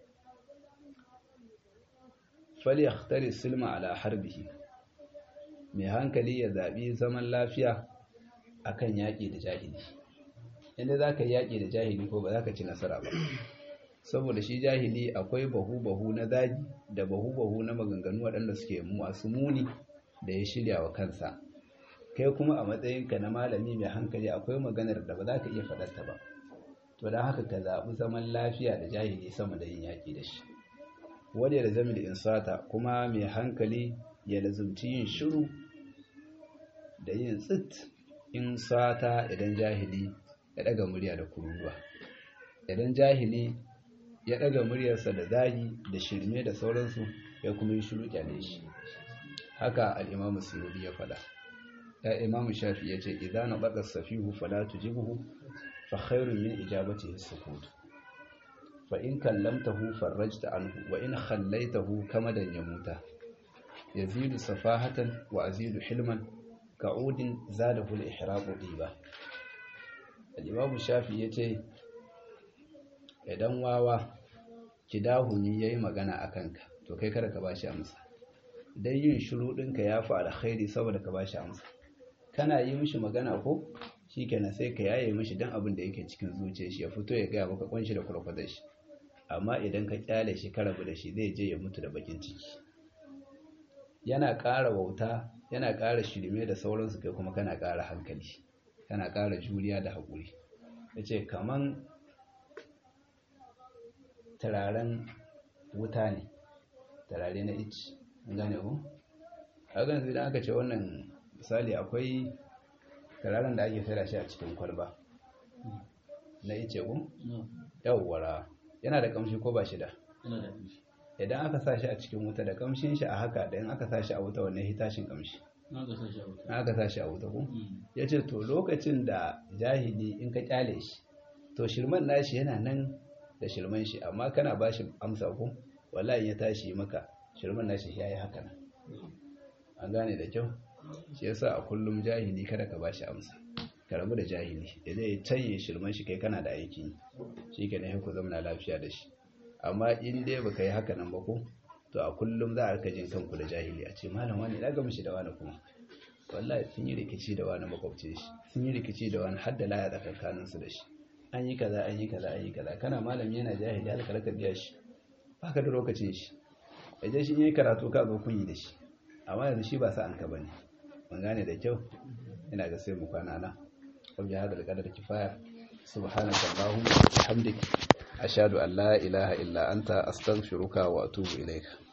Fali yakhtari sulma ala harbihi, mai hankali ya zaɓi zaman lafiya akan yaƙi da jahili. Inda za ka yi yaƙi da jahili ko ba za ka ci nasara ba, saboda shi jahili akwai bahu-bahu na zagi da bahu-bahu na maganganu waɗanda suke masu muni da ya shirya wa kansa. Kai kuma a matsayinka na malami mai hankali akwai maganar da ba za ka iya faɗarta ba, to don haka ka zaɓi zaman lafiya da jahili sama da yin yaƙi da shi. Wani ya lazami da insata, kuma mai hankali ya lazumci yin shiru da yin tsit in sata idan jahili ya ɗaga murya da kururuwa. Idan jahili ya ɗaga muryarsa da zagi da shirme da sauransu, ya kuma yi shiru kyale shi. Haka al'imamu Suyuɗi ya faɗa. Ya imamu Shafi ya ce, idan na ɓaƙar safihu fala tujibuhu fa khairun min ijabatihi as-sukut. Fa in kallamtahu farrajta anhu wa in khallaitahu kamadan yamuta. Yazidu safahatan wa azidu hilman ka'udin zadahu al-ihraqu diba. Al-imamu Shafi ya ce, idan wawa kidahumi yayi magana akan ka, to kai kada ka bashi amsa. Dan yin shiru ɗinka ya fi alkhairi saboda ka bashi amsa. Kana yi mishi magana ko shikenan sai ka yaye mishi dan abin da yake cikin zuciyar shi ya fito ya ga maka kunshi da kurkuda shi. Amma idan ka kyale shi ka rabu da shi zai je ya mutu da bakin ciki. Yana ƙara wauta, yana ƙara shirme da sauransu, kai kuma kana ƙara hankali, kana ƙara juriya da haƙuri. Yace kaman turaren wuta ne, turare na ice, gane ku? A ganin idan aka ce wannan misali akwai turaren da ake saida shi a cikin kwalba na ice ku? Yawwara, yana da kamshi ko ba shi da? idan aka sa shi a cikin wuta da kamshin shi a haka da in aka sa shi a wuta wanne hitashin kamshi na aka sa shi a wuta ko ya ce to lokacin da jahili in ka kyale shi to shirman nashi yana nan da shirman shi amma kana ba shi amsa ko wallahi ya tashi maka shirman nashi ya yi haka nan an gane da kyau shi yasa a kullum jahili kada ka ba shi amsa ka rabu da jahili idan ya canye shirman shi kai kana da aiki shi ke nan ku zama lafiya da shi amma in dai baka yi haka nan ba ko to a kullum za a rika jin kanku da jahili a ce malam wani na gamshi da wani kuma wallahi sun yi rikici da wani makwabcin shi sun yi rikici da wani har da laya tsakankanin su da shi an yi kaza an yi kaza an yi kaza kana malami yana jahili har ka raka biya shi baka da lokacin shi idan shi yayi karatu ka zo kun yi da shi amma yanzu shi ba sa an ka bane mun gane da kyau ina ga sai mu kwana nan wa bi hadal qadar kifaya subhanaka allahumma wa bihamdika ashhadu an la ilaha illa anta astaghfiruka wa atubu ilayka